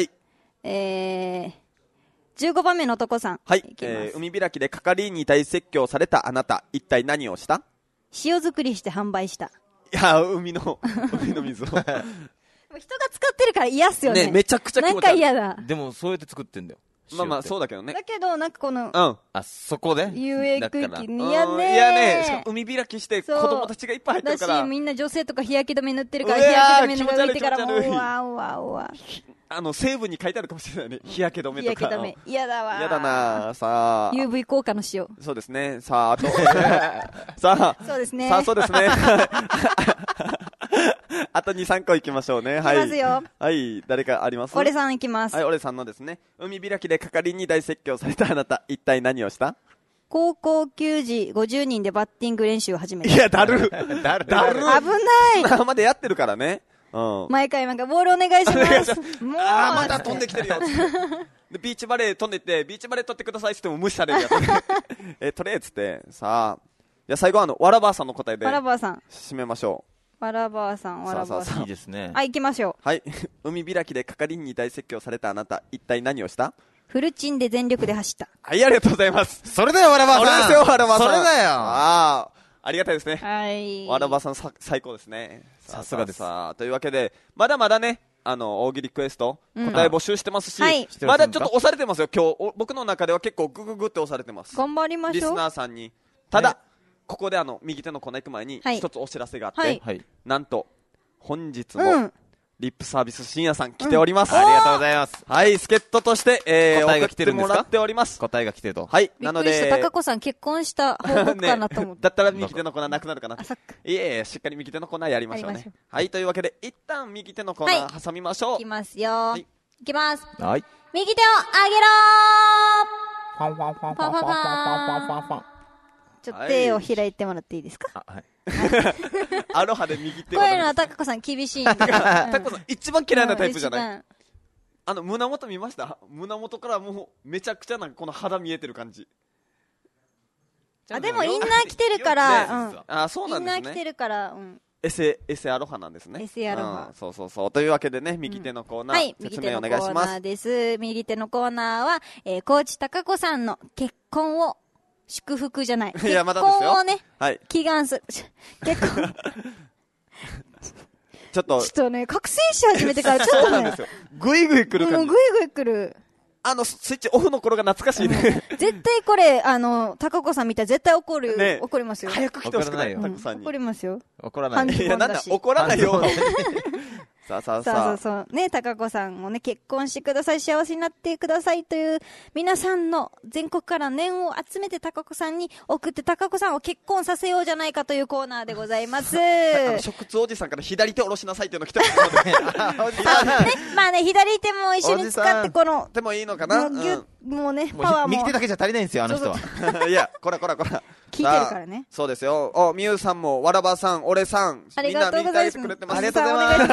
15番目の男さん。 はい。海開きで係員に大説教されたあなた、一体何をした？ 塩作りして販売した。 いや、海の水を。 人が使ってるから嫌っすよね。 ね、めちゃくちゃ気持ち悪い。 なんか嫌だ。 でも、そうやって作ってんだよ。 まあそうだけどね。 だけど、なんかこの、 そこで遊泳空気、嫌ね。 いやね、しかも海開きして子供たちがいっぱい入ってるから。 だし、みんな女性とか日焼け止め塗ってるから、日焼け止めが浮いてからもう、うわ。 成分に書いてあるかもしれないね。日焼け止めとか。 日焼け止め。嫌だわ。 嫌だなさあ。 UV 効果の塩。 そうですね。さあ、あと。さあ。 そうですね。 さあ、そうですね。あと2、3個いきましょうね。はい。 いきますよ。 はい。誰かあります？ 俺さんいきます。 はい、俺さんのですね。海開きで係に大説教されたあなた、一体何をした？ 高校球児50人でバッティング練習を始めた。 いや、だる。 危ない。 砂浜でやってるからね。 毎回ボールお願いします。 もう。また飛んできてるよ。で、ビーチバレー飛んでって、ビーチバレー取ってくださいって言っても無視されるやつ。取れっつって。さあ。じゃあ最後わらばーさんの答えで。 わらばーさん。 締めましょう。 わらばーさん。 いいですね。 はい、行きましょう。 はい。海開きで係員に大説教されたあなた、一体何をした？ フルチンで全力で走った。 はい、ありがとうございます。 それだよ、わらばーさん。 それですよ、わらばーさん。 それだよ。 ありがたいですね。 はい。 わらばさん最高ですね。 さすがです。 というわけで、まだまだね、大喜利クエスト、答え募集してますし、 まだちょっと押されてますよ、今日。僕の中では結構グググって押されてます。 頑張りましょう。 リスナーさんに。ただ、ここで右手のコーナー行く前に、一つお知らせがあって、なんと、本日も、リップサービス深夜さん来ております。 ありがとうございます。 はい、助っ人として、 答えが来てるんですか？ 送ってもらっております。 答えが来てると。 はい、なので。 びっくりした。高子さん結婚した報告かなと思って。 だったら右手のコーナーなくなるかな。 いえ、しっかり右手のコーナーやりましょうね。はい、というわけで、一旦右手のコーナー挟みましょう。 いきますよ。いきます。 はい。 右手を上げろー！ファンファンファンファンファンファンファンファンファン。 ちょっと手を開いてもらっていいですか？ はい。 アロハで右手を。 こういうのはタカ子さん厳しいんで。 タカ子さん一番嫌いなタイプじゃない？胸元見ました？胸元からもうめちゃくちゃこの肌見えてる感じ。 でもインナー着てるから、 そうなんですね。 インナー着てるから、 エセアロハなんですね。 エセアロハ。 そう。というわけでね、右手のコーナー、説明お願いします。 右手のコーナーは、高知高子さんの結婚を祝福じゃない。結婚をね、祈願する。結婚。 ちょっとね、覚醒し始めてからちょっとね。 ぐいぐい来る感じ。 ぐいぐい来る。 スイッチオフの頃が懐かしいね。 絶対これ、高子さん見たら絶対怒りますよ。 早く来てほしくないよ、高子さんに。 怒りますよ。 怒らない。 いや、なんだ、怒らないよ。 そうね、高子さんもね、結婚してください、幸せになってくださいという皆さんの全国から念を集めて高子さんに送って、高子さんを結婚させようじゃないかというコーナーでございます。 食通おじさんから左手下ろしなさいっていうの来てますのでまあね、左手も一緒に使ってこのでもいいのかな、 もうね、パワーも右手だけじゃ足りないんですよ、あの人は。 いや、こら聞いてるからね。 そうですよ。みゆさんもわらばさん、俺さん、 みんな見返してくれてます。ありがとうございます。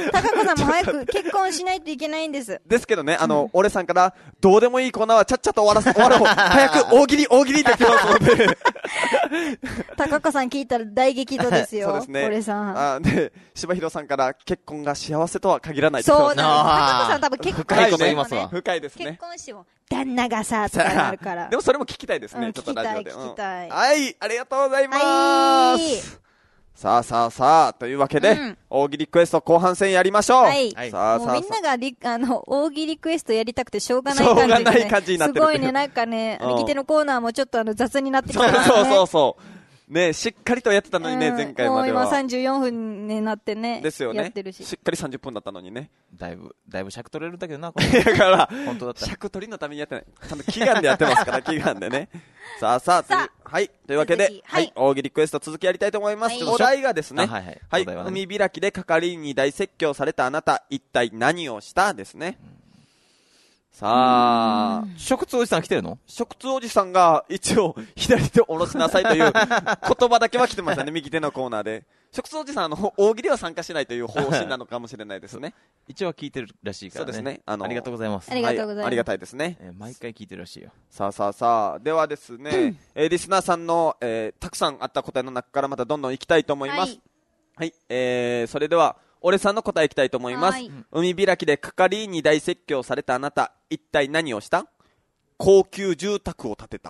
高子さんも早く結婚しないといけないんです。 ですけどね、俺さんからどうでもいいコーナーはちゃっちゃと終わろう。早く大喜利って言ってますので。 高子さん聞いたら大激怒ですよ。 そうですね。 俺さん。 で、柴弘さんから結婚が幸せとは限らない。 そうなんです。高子さん多分結婚深いこと言いますわ。 深いですね。 結婚しても旦那がさとかなるから。 でもそれも聞きたいですね。ちょっとラジオで。 聞きたい。 はい、ありがとうございます。さあ、というわけで、大喜利クエスト後半戦やりましょう。 はい。さあ、みんなが大喜利クエストやりたくてしょうがない感じで、ね。しょうがない感じになってる。すごいね、なんかね、右手のコーナーもちょっと雑になってきた、ね。 そう。ね、しっかりとやってたのにね、前回までは。 もう今34分になってね。 ですよね。 やってるしっかり30分だったのにね。 だいぶ尺取れるんだけどな、 これ。だから、 本当だった。 尺取りのためにやってない。ちゃんと祈願でやってますから、祈願でね。さあ、はい。というわけで、はい。大喜利クエスト続きやりたいと思います。お題がですね、はい。海開きで係員に大説教されたあなた、一体何をしたですね。さあ、 食通おじさん来てるの？ 食通おじさんが一応左手を下ろしなさいという言葉だけは来てましたね、右手のコーナーで。食通おじさん大喜利は参加しないという方針なのかもしれないですね。 一応聞いてるらしいからね。 そうですね。 ありがとうございます。 ありがとうございます。 ありがたいですね。 毎回聞いてるらしいよ。 さあ、ではですね、リスナーさんの、たくさんあった答えの中からまたどんどん行きたいと思います。はい。それでは、俺さんの答えいきたいと思います。海開きで係員に大説教されたあなた、一体何をした？高級住宅を建てた。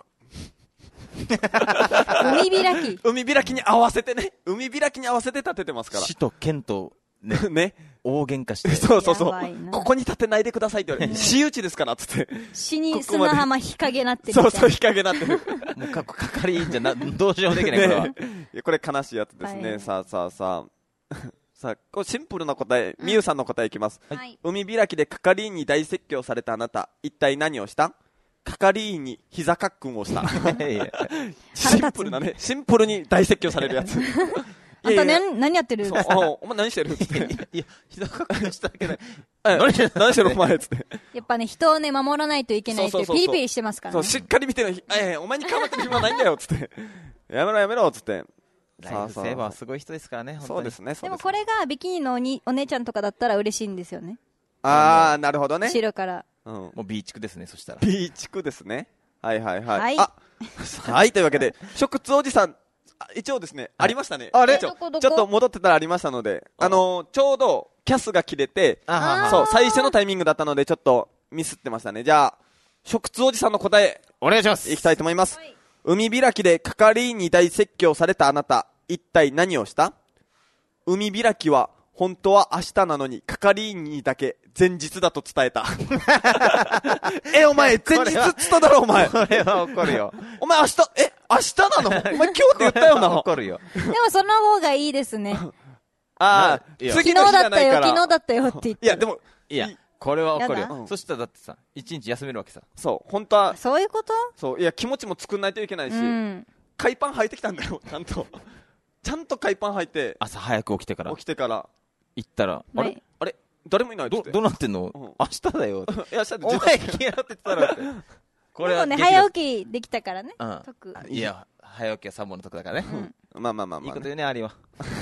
海開きに合わせてね。海開きに合わせて建ててますから。 市と県とね、大喧嘩して。 そう。ここに建てないでくださいって言われて、私有地ですから、つって。 死に砂浜日陰なってる。 そう、日陰なってる。 もう係員じゃどうしようもできないから。 これ悲しいやつですね。さあ。これシンプルな答え、みゆさんの答えいきます。海開きで係員に大説教されたあなた、一体何をした？係員に膝かっくんをした。シンプルなね、シンプルに大説教されるやつ。 あんた何やってる？ お前何してるって。 いや、膝かっくんしただけで。 何してるお前つって。 やっぱね、人をね、守らないといけないってピリピリしてますからね。 そう、しっかり見てる。お前にかまってる暇ないんだよ、つって。やめろ、つって。 ライフセーバーはすごい人ですからね。 そうですね。 でもこれがビキニのお姉ちゃんとかだったら嬉しいんですよね。 なるほどね。 後ろから。 もう B 地区ですね、そしたら。 B 地区ですね。はい。はい、というわけで食通おじさん、一応ですね、ありましたね。 あれちょっと戻ってたらありましたので、ちょうどキャスが切れて、そう最初のタイミングだったのでちょっとミスってましたね。じゃあ食通おじさんの答えお願いします。 いきたいと思います。海開きで係員に大説教されたあなた、一体何をした？海開きは本当は明日なのに係員にだけ前日だと伝えた。お前前日っつっただろお前。 これは怒るよ。 お前明日なの？お前今日って言ったよな。 怒るよ。 でもその方がいいですね。 次の日じゃないから。 昨日だったよって言って。 いやこれは怒るよ。そしたらだってさ、一日休めるわけさ。 そう本当はそういうこと？ そう、いや気持ちも作んないといけないし、海パン履いてきたんだよ。ちゃんと海パン履いて、 朝早く起きてから行ったら、 あれ誰もいないって。 どうなってんの？明日だよ。 いや明日お前消えろって言ってたら。 これはね、早起きできたからね。 いや早起きは3本の得だからね。 まあいいこと言うね、ありは。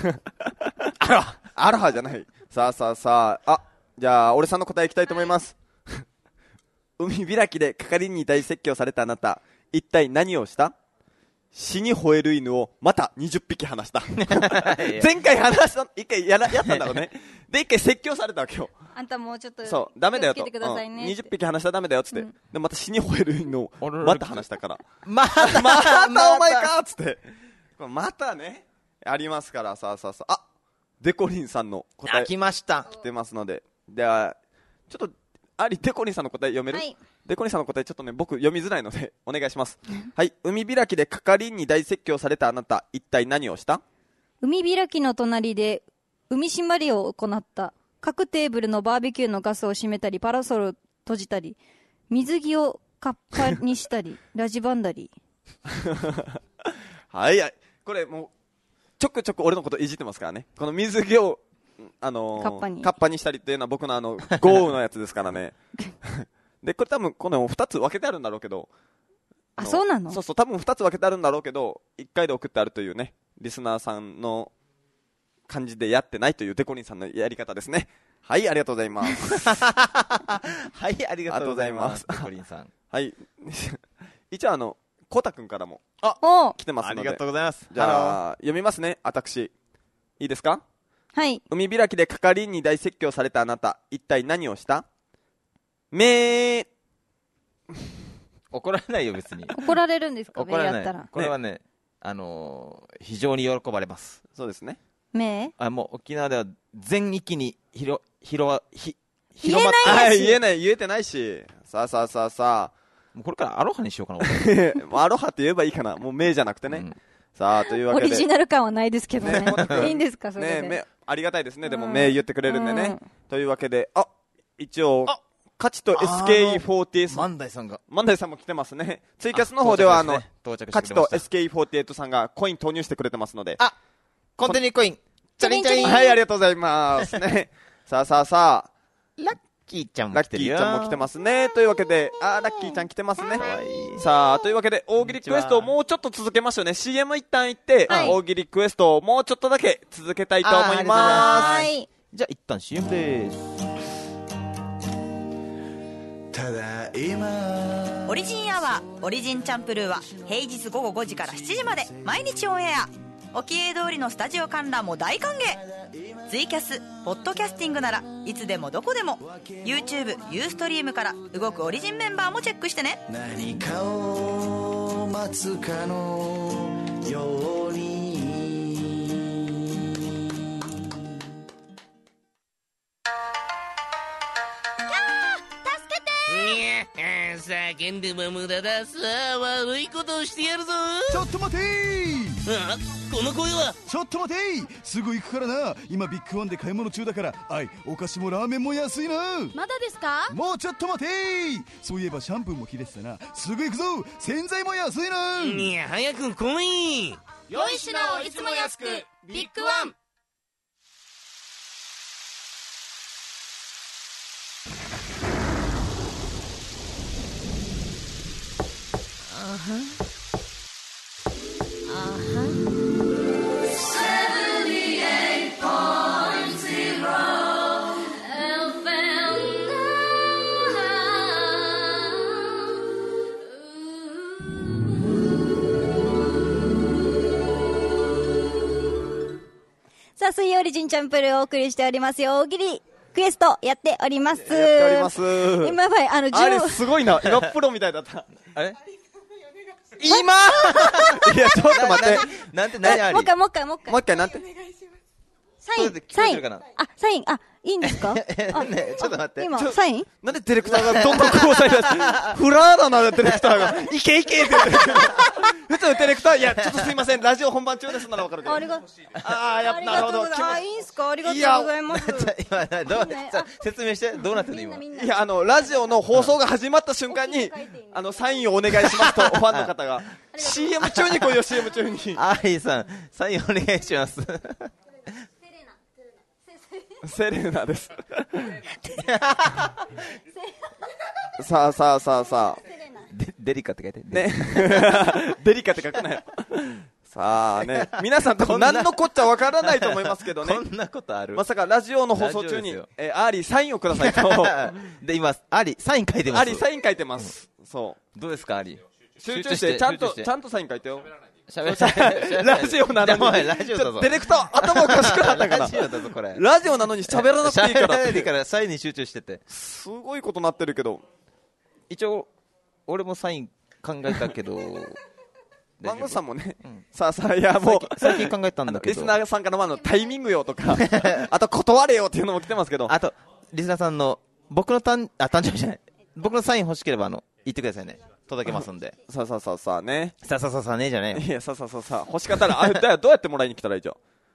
アロハじゃない。さあ、じゃあ俺さんの答えいきたいと思います。海開きで係員に大説教されたあなた、一体何をした？死に吠える犬をまた20匹離した。前回話した、一回やったんだろうね。で、一回説教されたわけよ。 あんたもうちょっとそう、ダメだよと。 20 匹離したらダメだよっつって。で、また死に吠える犬をまた離したから。 またお前かっつって。またね、ありますから、さあ、デコリンさんの答え。 来ました。 来てますので。では、ちょっと、デコリンさんの答え読める？はい。デコリンさんの答えちょっとね、僕読みづらいのでお願いします。はい。海開きで係員に大説教されたあなた、一体何をした？ 海開きの隣で海締まりを行った。 各テーブルのバーベキューのガスを閉めたり、パラソルを閉じたり、水着をカッパにしたり、ラジバンダリ。 はい、これもうちょくちょく俺のこといじってますからね。この水着をカッパにしたりっていうのは僕の豪雨のやつですからね。でこれ多分この2つ分けてあるんだろうけど、 そうなの？ そう多分2つ分けてあるんだろうけど、1回で送ってあるというね、リスナーさんの感じでやってないというデコリンさんのやり方ですね。はい、ありがとうございます。 はい、ありがとうございます。デコリンさん。 はい。一応コタくんからも来てますので、 ありがとうございます。 じゃあ読みますね。私いいですか？ はい。 海開きで係員に大説教されたあなた、一体何をした？めー。 怒られないよ別に。 怒られるんですか？ 怒られない。 やったらこれはね、非常に喜ばれます。 そうですね。 もう沖縄では全域に広まって言えてないし、さあもうこれからアロハにしようかな。 もうアロハって言えばいいかな。もう名じゃなくてね。さあというわけでオリジナル感はないですけどね。いいんですかそれで。 ね、ありがたいですね。でも名言ってくれるんでね。というわけで、一応カチと SKE48 万代さんも来てますね。ツイキャスの方ではカチと SKE48 さんがコイン投入してくれてますので。 コンティニューコインチャリンチャリン。 はい、ありがとうございますね。さあラッキーちゃんも来てるよ。 ラッキーちゃんも来てますね。というわけで、ラッキーちゃん来てますね。さあというわけで、大喜利クエストをもうちょっと続けましょうね。 CM 一旦行って、大喜利クエストをもうちょっとだけ続けたいと思います。 じゃあ一旦 CM です。 ただいまオリジンアワーオリジンチャンプルーは平日午後5時から7時まで毎日オンエア。沖江通りのスタジオ観覧も大歓迎。ツイキャス、ポッドキャスティングならいつでもどこでも YouTube、ユーストリームから動くオリジンメンバーもチェックしてね。 何かを待つかのように叫んでも無駄だ。さあ悪いことをしてやるぞ。 ちょっと待てこの声は。 ちょっと待てすぐ行くからな。今ビッグワンで買い物中だから、お菓子もラーメンも安いな。 まだですか？ もうちょっと待てそういえばシャンプーも切れてたな。すぐ行くぞ。洗剤も安いな。 いや早く来い。 良い品をいつも安くビッグワン。 さあ水曜オリジンチャンプルーをお送りしておりますよ。大喜利クエストやっております。 やっております。 今あれすごいな。今プロみたいだった。あれいやちょっと待って。 なんて何あり。 もう一回なんて。 サインいいんですか？ ちょっと待って。 今サイン？ なんでディレクターがどんどんこうされだしてフラーだなディレクターがいけって言ってる。普通のディレクター、いやちょっとすいませんラジオ本番中ですならわかるけど。 なるほど。いいんすか？ありがとうございます。 今どう説明してどうなってるの今。 いやラジオの放送が始まった瞬間にサインをお願いしますとファンの方が CM 中に来いよ CM 中に。 アリーさんサインお願いします。 セレナです。さあデリカって書いてね。デリカって書くなよ。さあね、皆さん多分何のこっちゃわからないと思いますけどね。 こんなことある？ まさかラジオの放送中にアーリーサインをくださいと。 で今アーリーサイン書いてます。 アーリーサイン書いてます。そう。 どうですかアーリー？ 集中してちゃんとサイン書いてよ。 ラジオなのにディレクター頭おかしくなったから。ラジオなのに喋らなくていいから。 喋らないからサインに集中してて。 すごいことなってるけど。 一応俺もサイン考えたけど。 マンゴさんもね。さあいやもう最近考えたんだけど。 リスナーさんからのタイミングよとか、あと断れよっていうのも来てますけど。 あとリスナーさんの僕の誕生日じゃない。僕のサイン欲しければ言ってくださいね。届けますんで。 さあね。 さねじゃねえよ。 いやさ欲しかったらどうやってもらいに来たらいいじゃん。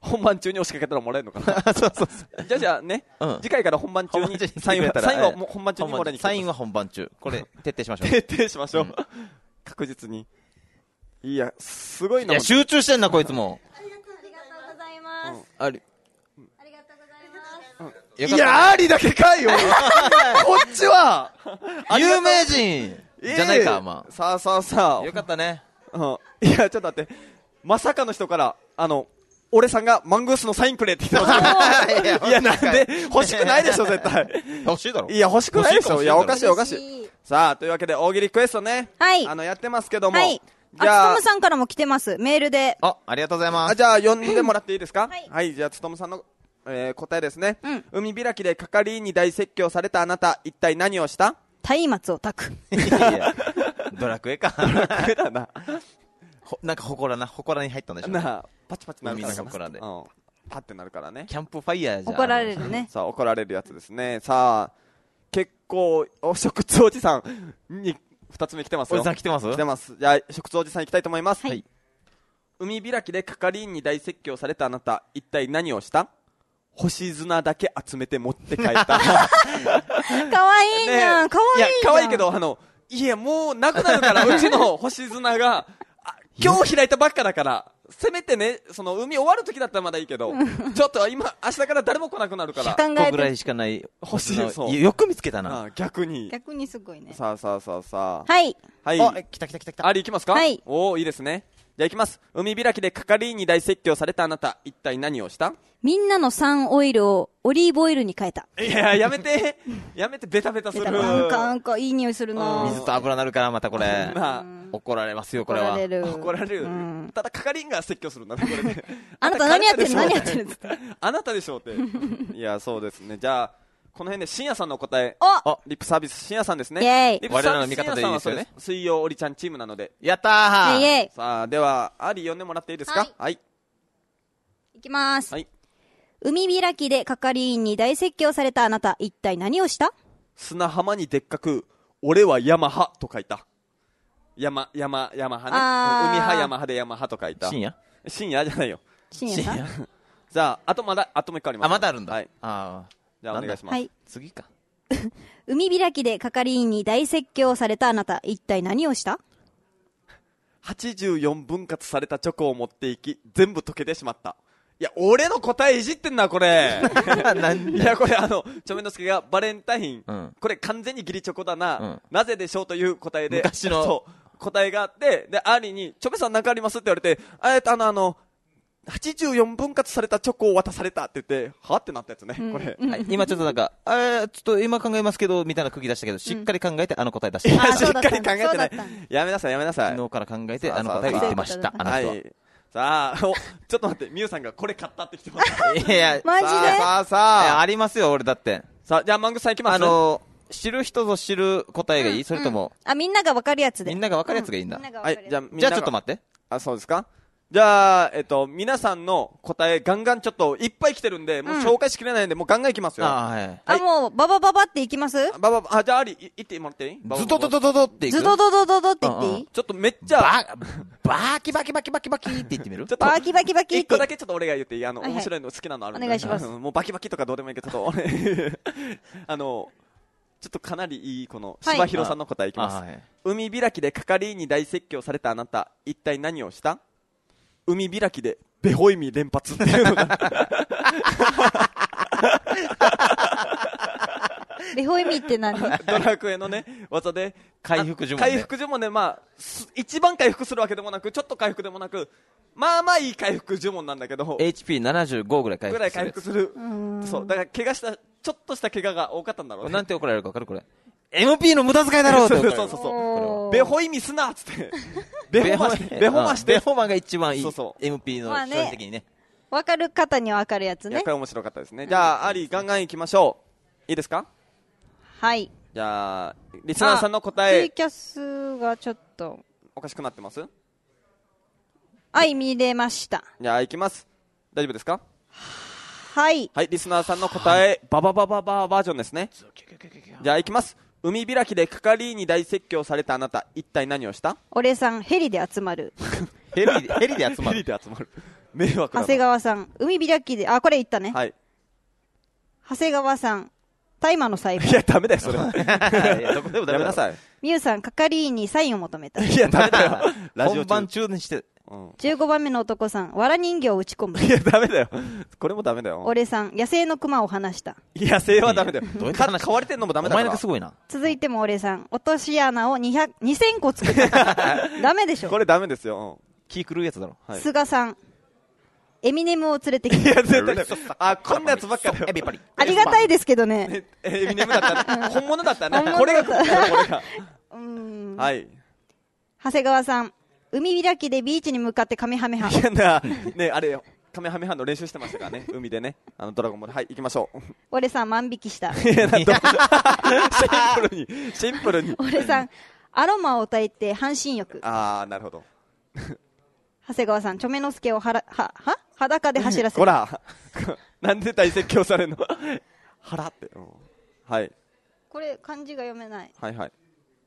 本番中に押しかけたらもらえるのかなそうそうじゃあね、次回から本番中にサインはもう本番中にもらいに来てサインは本番中。これ徹底しましょう。 徹底しましょう、確実に。いやすごいな。 いや集中してんなこいつも。 ありがとうございます。 ありがとうございます。 いやありだけかいよこっちは有名人じゃないか、まあさあよかったね。 いやちょっと待って、まさかの人から俺さんがマングースのサインくれって言ってますいやなんで欲しくないでしょ絶対。 欲しいだろ。 いや欲しくないでしょ。いやおかしい。さあというわけで大喜利クエストね、やってますけども、 じゃあつとむさんからも来てます、メールで。 ありがとうございます。 じゃあ読んでもらっていいですか。はい、じゃあつとむさんの答えですね。海開きで係員に大説教されたあなた、一体何をした。 松明を焚く。 ドラクエか。 ドラクエだな。 なんか祠に入ったんでしょ。 なパチパチなるから。 祠で。 パってなるからね。 キャンプファイヤーじゃん。 怒られるね。 さあ怒られるやつですね。さあ結構食通おじさんに2つ目来てますよ。 おじさん来てます。 来てます。じゃあ食通おじさん行きたいと思います。はい。海開きで係員に大説教されたあなた、一体何をした。星砂だけ集めて持って帰った。かわいいじゃん、かわいいじゃん。いやかわいいけどいやもうなくなるからうちの星砂が今日開いたばっかだから。せめてね、その海終わる時だったらまだいいけどちょっと明日から誰も来なくなるから 100個ぐらいしかない星よく見つけたな。 逆にすごいね。 さあはい来た。 あり行きますか。 はい。 おーいいですね。じゃあ行きます。海開きで係員に大説教されたあなた、一体何をした。 みんなのサンオイルをオリーブオイルに変えた。 いややめてベタベタする。 なんかいい匂いするな。 水と油なるからまたこれ怒られますよ。これは怒られる。ただ係員が説教するんだねこれね。 あなた何やってるあなたでしょうっていやそうですね。じゃあこの辺で深夜さんの答え。リップサービス深夜さんですね。 我らの味方でいいですよね。 水曜おりちゃんチームなので。 やったー。 さあではアリ読んでもらっていいですか。はい、 いきます。 はい。 海開きで係員に大説教されたあなた、一体何をした。 砂浜にでっかく俺はヤマハと書いた。ヤマハね。海派ヤマハでヤマハと書いた。深夜じゃないよ。 深夜さんじゃああともう一個あります。 まだあるんだ。 はい。じゃあお願いします。はい。 次か。 海開きで係員に大説教されたあなた、一体何をした。 84分割されたチョコを持っていき全部溶けてしまった。いや俺の答えいじってんなこれ。いやこれちょめのすけがバレンタイン、これ完全に義理チョコだな、なぜでしょうという答えで昔のそう答えがあって、でアリにちょめさん何かありますって言われて、84分割されたチョコを渡されたって言ってはってなったやつね、これ、 今ちょっとなんかちょっと今考えますけどみたいな空気出したけど、しっかり考えて答え出して、 しっかり考えてない。やめなさい昨日から考えて答えを言ってました。あの人はさあちょっと待って、ミュウさんがこれ買ったってきてます。 いやマジでさあありますよ俺だって。 さあじゃあマングさんいきます。 知る人ぞ知る答えがいい、それともみんなが分かるやつで。 みんなが分かるやつがいいんだ。 はい、じゃあちょっと待って。 そうですか。じゃあ皆さんの答えガンガンちょっといっぱい来てるんで、もう紹介しきれないんでもうガンガンいきますよ。 もうババババっていきます。 じゃあアリ言ってもらっていい。 ズドドドドドっていく。 ズドドドドドって言っていい。 ちょっとめっちゃバキバキバキバキバキって言ってみる。 ちょっとバキバキバキって。 一個だけちょっと俺が言っていい。面白いの好きなのあるんで。 お願いします。 もうバキバキとかどうでもいいけど、ちょっと俺ちょっとかなりいいこの柴弘さんの答えいきます。海開きで係員に大説教されたあなた、一体何をした。海開きでベホイミ連発っていうのがベホイミって何。 ドラクエのね技で回復呪文ね、一番回復するわけでもなく、ちょっと回復でもなく、まあいい回復呪文なんだけど HP75 ぐらい回復する。そうだから怪我したちょっとした怪我が多かったんだろうね。 なんて怒られるか分かるこれ。MP の無駄遣いだろうって。 そうベホイミすなっつってベホマが一番いい。 MP の勝利的にね、 分かる方には分かるやつね。 やっぱり面白かったですね。じゃあアリガンガンいきましょう。いいですか。 はい。 じゃあリスナーさんの答え。 ツイキャスがちょっとおかしくなってます。 見れました。 じゃあいきます。大丈夫ですか。 はい、 リスナーさんの答え、ババババババージョンですね。じゃあいきます。海開きで係員に大説教されたあなた、一体何をした。 俺さんヘリで集まる。 ヘリで集まる。 迷惑だな。 長谷川さん、海開きで、これ言ったね。 はい。 長谷川さん、大麻の細胞。 いや、ダメだよ、それは。いや、どこでもダメなさい。 みゆさん、係員にサインを求めた。 いや、ダメだよ。 ラジオ本番中にして。 15番目の男さん、わら人形を打ち込む。 いや、ダメだよ。これもダメだよ。 俺さん、野生の熊を離した。 野生はダメだよ。飼われてんのもダメだから。 お前なんかすごいな。 続いても俺さん、落とし穴を2000個作った。ダメでしょ。 これダメですよ。 気狂うやつだろ。 菅さん、エミネムを連れてきた。 いや、絶対だよ。こんなやつばっかだよ。 ありがたいですけどね。 エミネムだったね。本物だったね。これが、これが。はい。 長谷川さん、海開きでビーチに向かってカメハメハ。 いやな、ね、あれよ。カメハメハの練習してましたからね。海でね。ドラゴンボール。はい、行きましょう。 俺さん、万引きした。 シンプルに。 俺さん、アロマを焚いて半身浴。 なるほど。 長谷川さん、チョメノスケを裸で走らせる。 ほら、なんで大説教されるの。腹って。はい。 これ、漢字が読めない。 はいはい。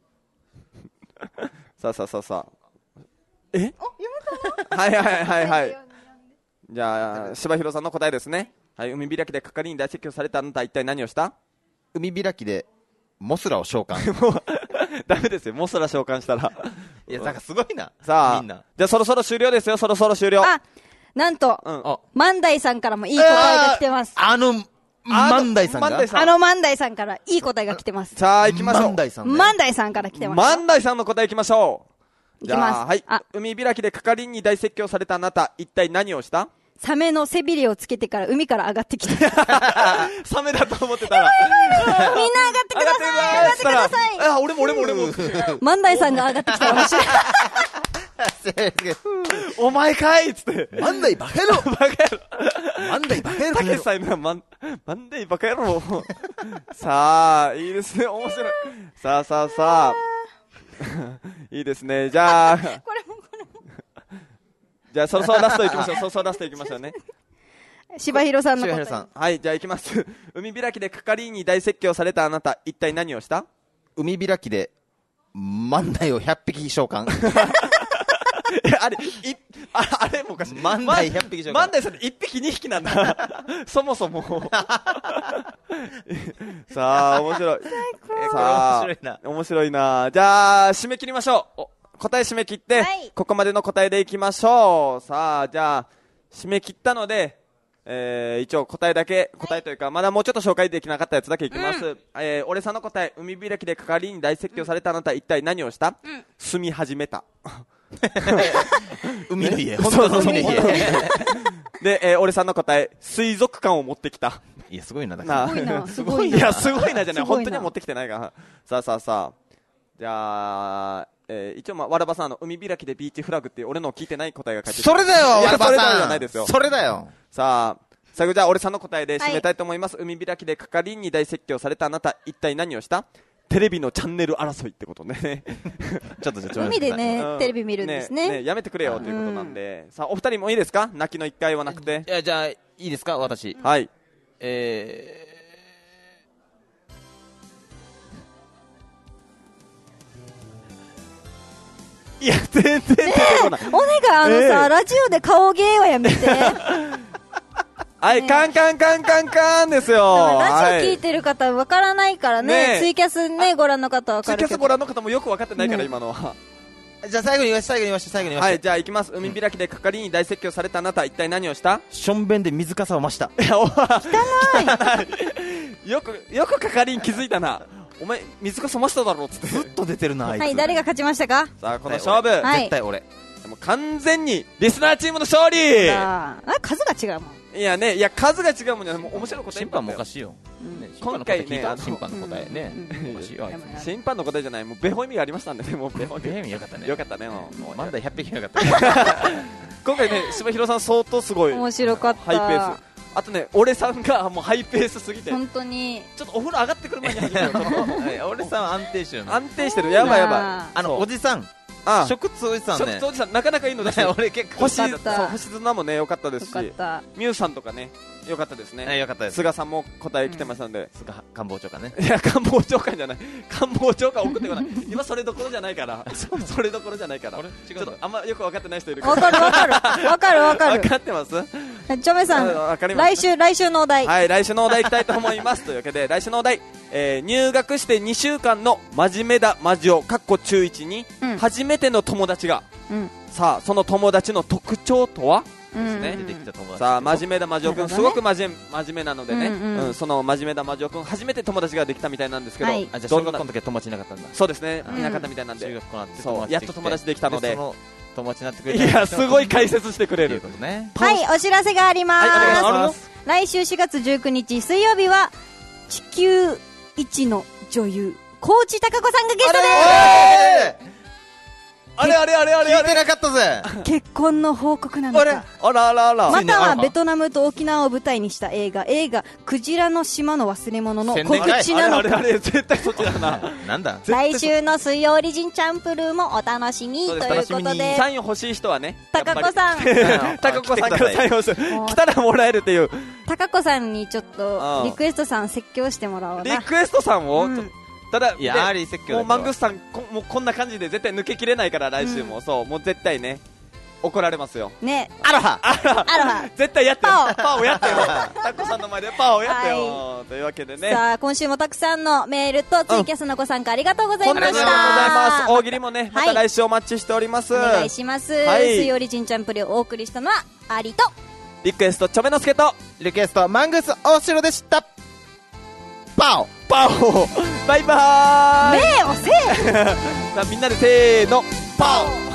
さあ。読めたな。はい。じゃあ、柴弘さんの答えですね。はい、海開きで係に大説教されたあなたは一体何をした？ 海開きでモスラを召喚。 もうダメですよ、モスラ召喚したら。 いや、なんかすごいな。 さあ、みんな。じゃあそろそろ終了ですよ、そろそろ終了。 なんと、万代さんからもいい答えが来てます。 万代さんが万代さんからいい答えが来てます。 さあ、行きましょう。 万代さんから来てます。 万代さんの答え行きましょう。 いきます。 はい。海開きで係員に大説教されたあなた、一体何をした？ サメの背びれをつけてから海から上がってきた。 サメだと思ってたら。 みんな上がってください。上がってください。 俺も。 万代さんが上がってきたら面白い。 お前かいっつって。 万代バカ野郎。万代バカ野郎。 たけしさんの万代バカ野郎。さあ、いいですね。面白い。さあ。いいですね。じゃあ。じゃあそろそろラスト行きましょう。ね。 柴弘さんの答え。 はい、じゃあ行きます。海開きで係員に大説教されたあなた、一体何をした？ 海開きで万代を100匹召喚。 あれもおかしい。 万代100匹召喚。 万代さんって1匹2匹なんだ。そもそも。さあ、面白い。面白いな。じゃあ、締め切りましょう。答え締め切って、ここまでの答えでいきましょう。さあ、じゃあ、締め切ったので、一応答えというか、まだもうちょっと紹介できなかったやつだけいきます。俺さんの答え、海開きで係員に大説教されたあなた、一体何をした？住み始めた。 海の家。本当の海の家。 で、俺さんの答え、水族館を持ってきた。 いや、すごいな。 すごいな。 いや、すごいなじゃない。本当には持ってきてないから。さあ。じゃあ、一応わらばさん海開きでビーチフラグって俺の聞いてない答えが書いてる。 それだよ、わらばさん。 それじゃないですよ。 それだよ。 さあ、最後じゃあ俺さんの答えで締めたいと思います。海開きで係員に大説教されたあなた、一体何をした？テレビのチャンネル争いってことね。 ちょっと海でね、テレビ見るんですね。 やめてくれよということなんで。さあ、お二人もいいですか？泣きの一回はなくて。 じゃあ、いいですか？私。 はい。いや、全然出てこない。 お願い、ラジオで顔芸はやめて。 はい、カンですよ。 ラジオ聞いてる方わからないからね。ツイキャスね、ご覧の方はわかるけど。 ツイキャスご覧の方もよくわかってないから、今のは。 じゃあ最後に言わせて。 はい、じゃあ行きます。海開きで係員に大説教されたあなた、一体何をした？ しょんべんで水かさを増した。 汚い。よく係員気づいたな。お前水かさ増しただろっつって。 ずっと出てるな。 はい、誰が勝ちましたか？ さあ、この勝負。 絶対俺。 もう完全にリスナーチームの勝利。 数が違うもん。 いやね、数が違うもんね。もう面白い答え。 審判もおかしいよ。 今回ね、 審判の答えね。 審判の答えじゃない、もうベホ意味がありましたんでね。もうベホ意味よかったね。 よかったね。 万代100匹よかった。 今回ね、柴弘さん相当すごい。 面白かった。 ハイペース。あとね、俺さんがもうハイペースすぎて。 本当に。 ちょっとお風呂上がってくる前に始めよう。 俺さん安定してる。 安定してる。やばい。 おじさん。 食通おじさんね。 食通おじさんなかなかいいのですよ。 俺結構星綱もね良かったですし、ミュウさんとかね良かったですね。 良かったです。 菅さんも答え来てましたんで。 菅官房長官ね。 いや官房長官じゃない。官房長官送ってこない。今それどころじゃないから。それどころじゃないから。ちょっとあんまよく分かってない人いるから。 分かってます。 チョメさん、来週のお題。 はい、来週のお題いきたいと思います。というわけで来週のお題、入学して2週間の真面目だマジオ（中1）に初めての友達が、さあその友達の特徴とはですね。さあ真面目だマジオくん、すごく真面目なのでね、その真面目だマジオくん初めて友達ができたみたいなんですけど、 じゃあ小学校の時は友達いなかったんだ。 そうですね、いなかったみたいなんで、 中学校になってそうやっと友達できたので、 友達になってくれた。 いやすごい解説してくれる。 はい、お知らせがあります。 はい、お願いします。 来週4月19日水曜日は地球一の女優高知貴子さんがゲストです。 あれ聞いてなかったぜ。 結婚の報告なのか、 あらまたはベトナムと沖縄を舞台にした映画クジラの島の忘れ物の告知なのか。 絶対そっちだな。 なんだ。 来週の水曜リジンチャンプルーもお楽しみということで、 サイン欲しい人はね、 貴子さん貴子さんからサイン欲しい、来たらもらえるっていう。 貴子さんにちょっとリクエストさん説教してもらおうな。 リクエストさんを、ただいやもうマングスさんもうこんな感じで絶対抜けきれないから来週も、そうもう絶対ね怒られますよね。 アロハ絶対やってよ、パーをやってよ、タコさんの前でパーをやってよ、というわけでね、 さあ今週もたくさんのメールとツイキャスのご参加ありがとうございました。 ありがとうございます。大喜利もねまた来週お待ちしております。 お願いします。水曜リジンチャンプルーをお送りしたのはアリとリクエストチョメノスケとリクエストマングス大城でした。パオバイバーイ。 目をせみんなでせーのパオ。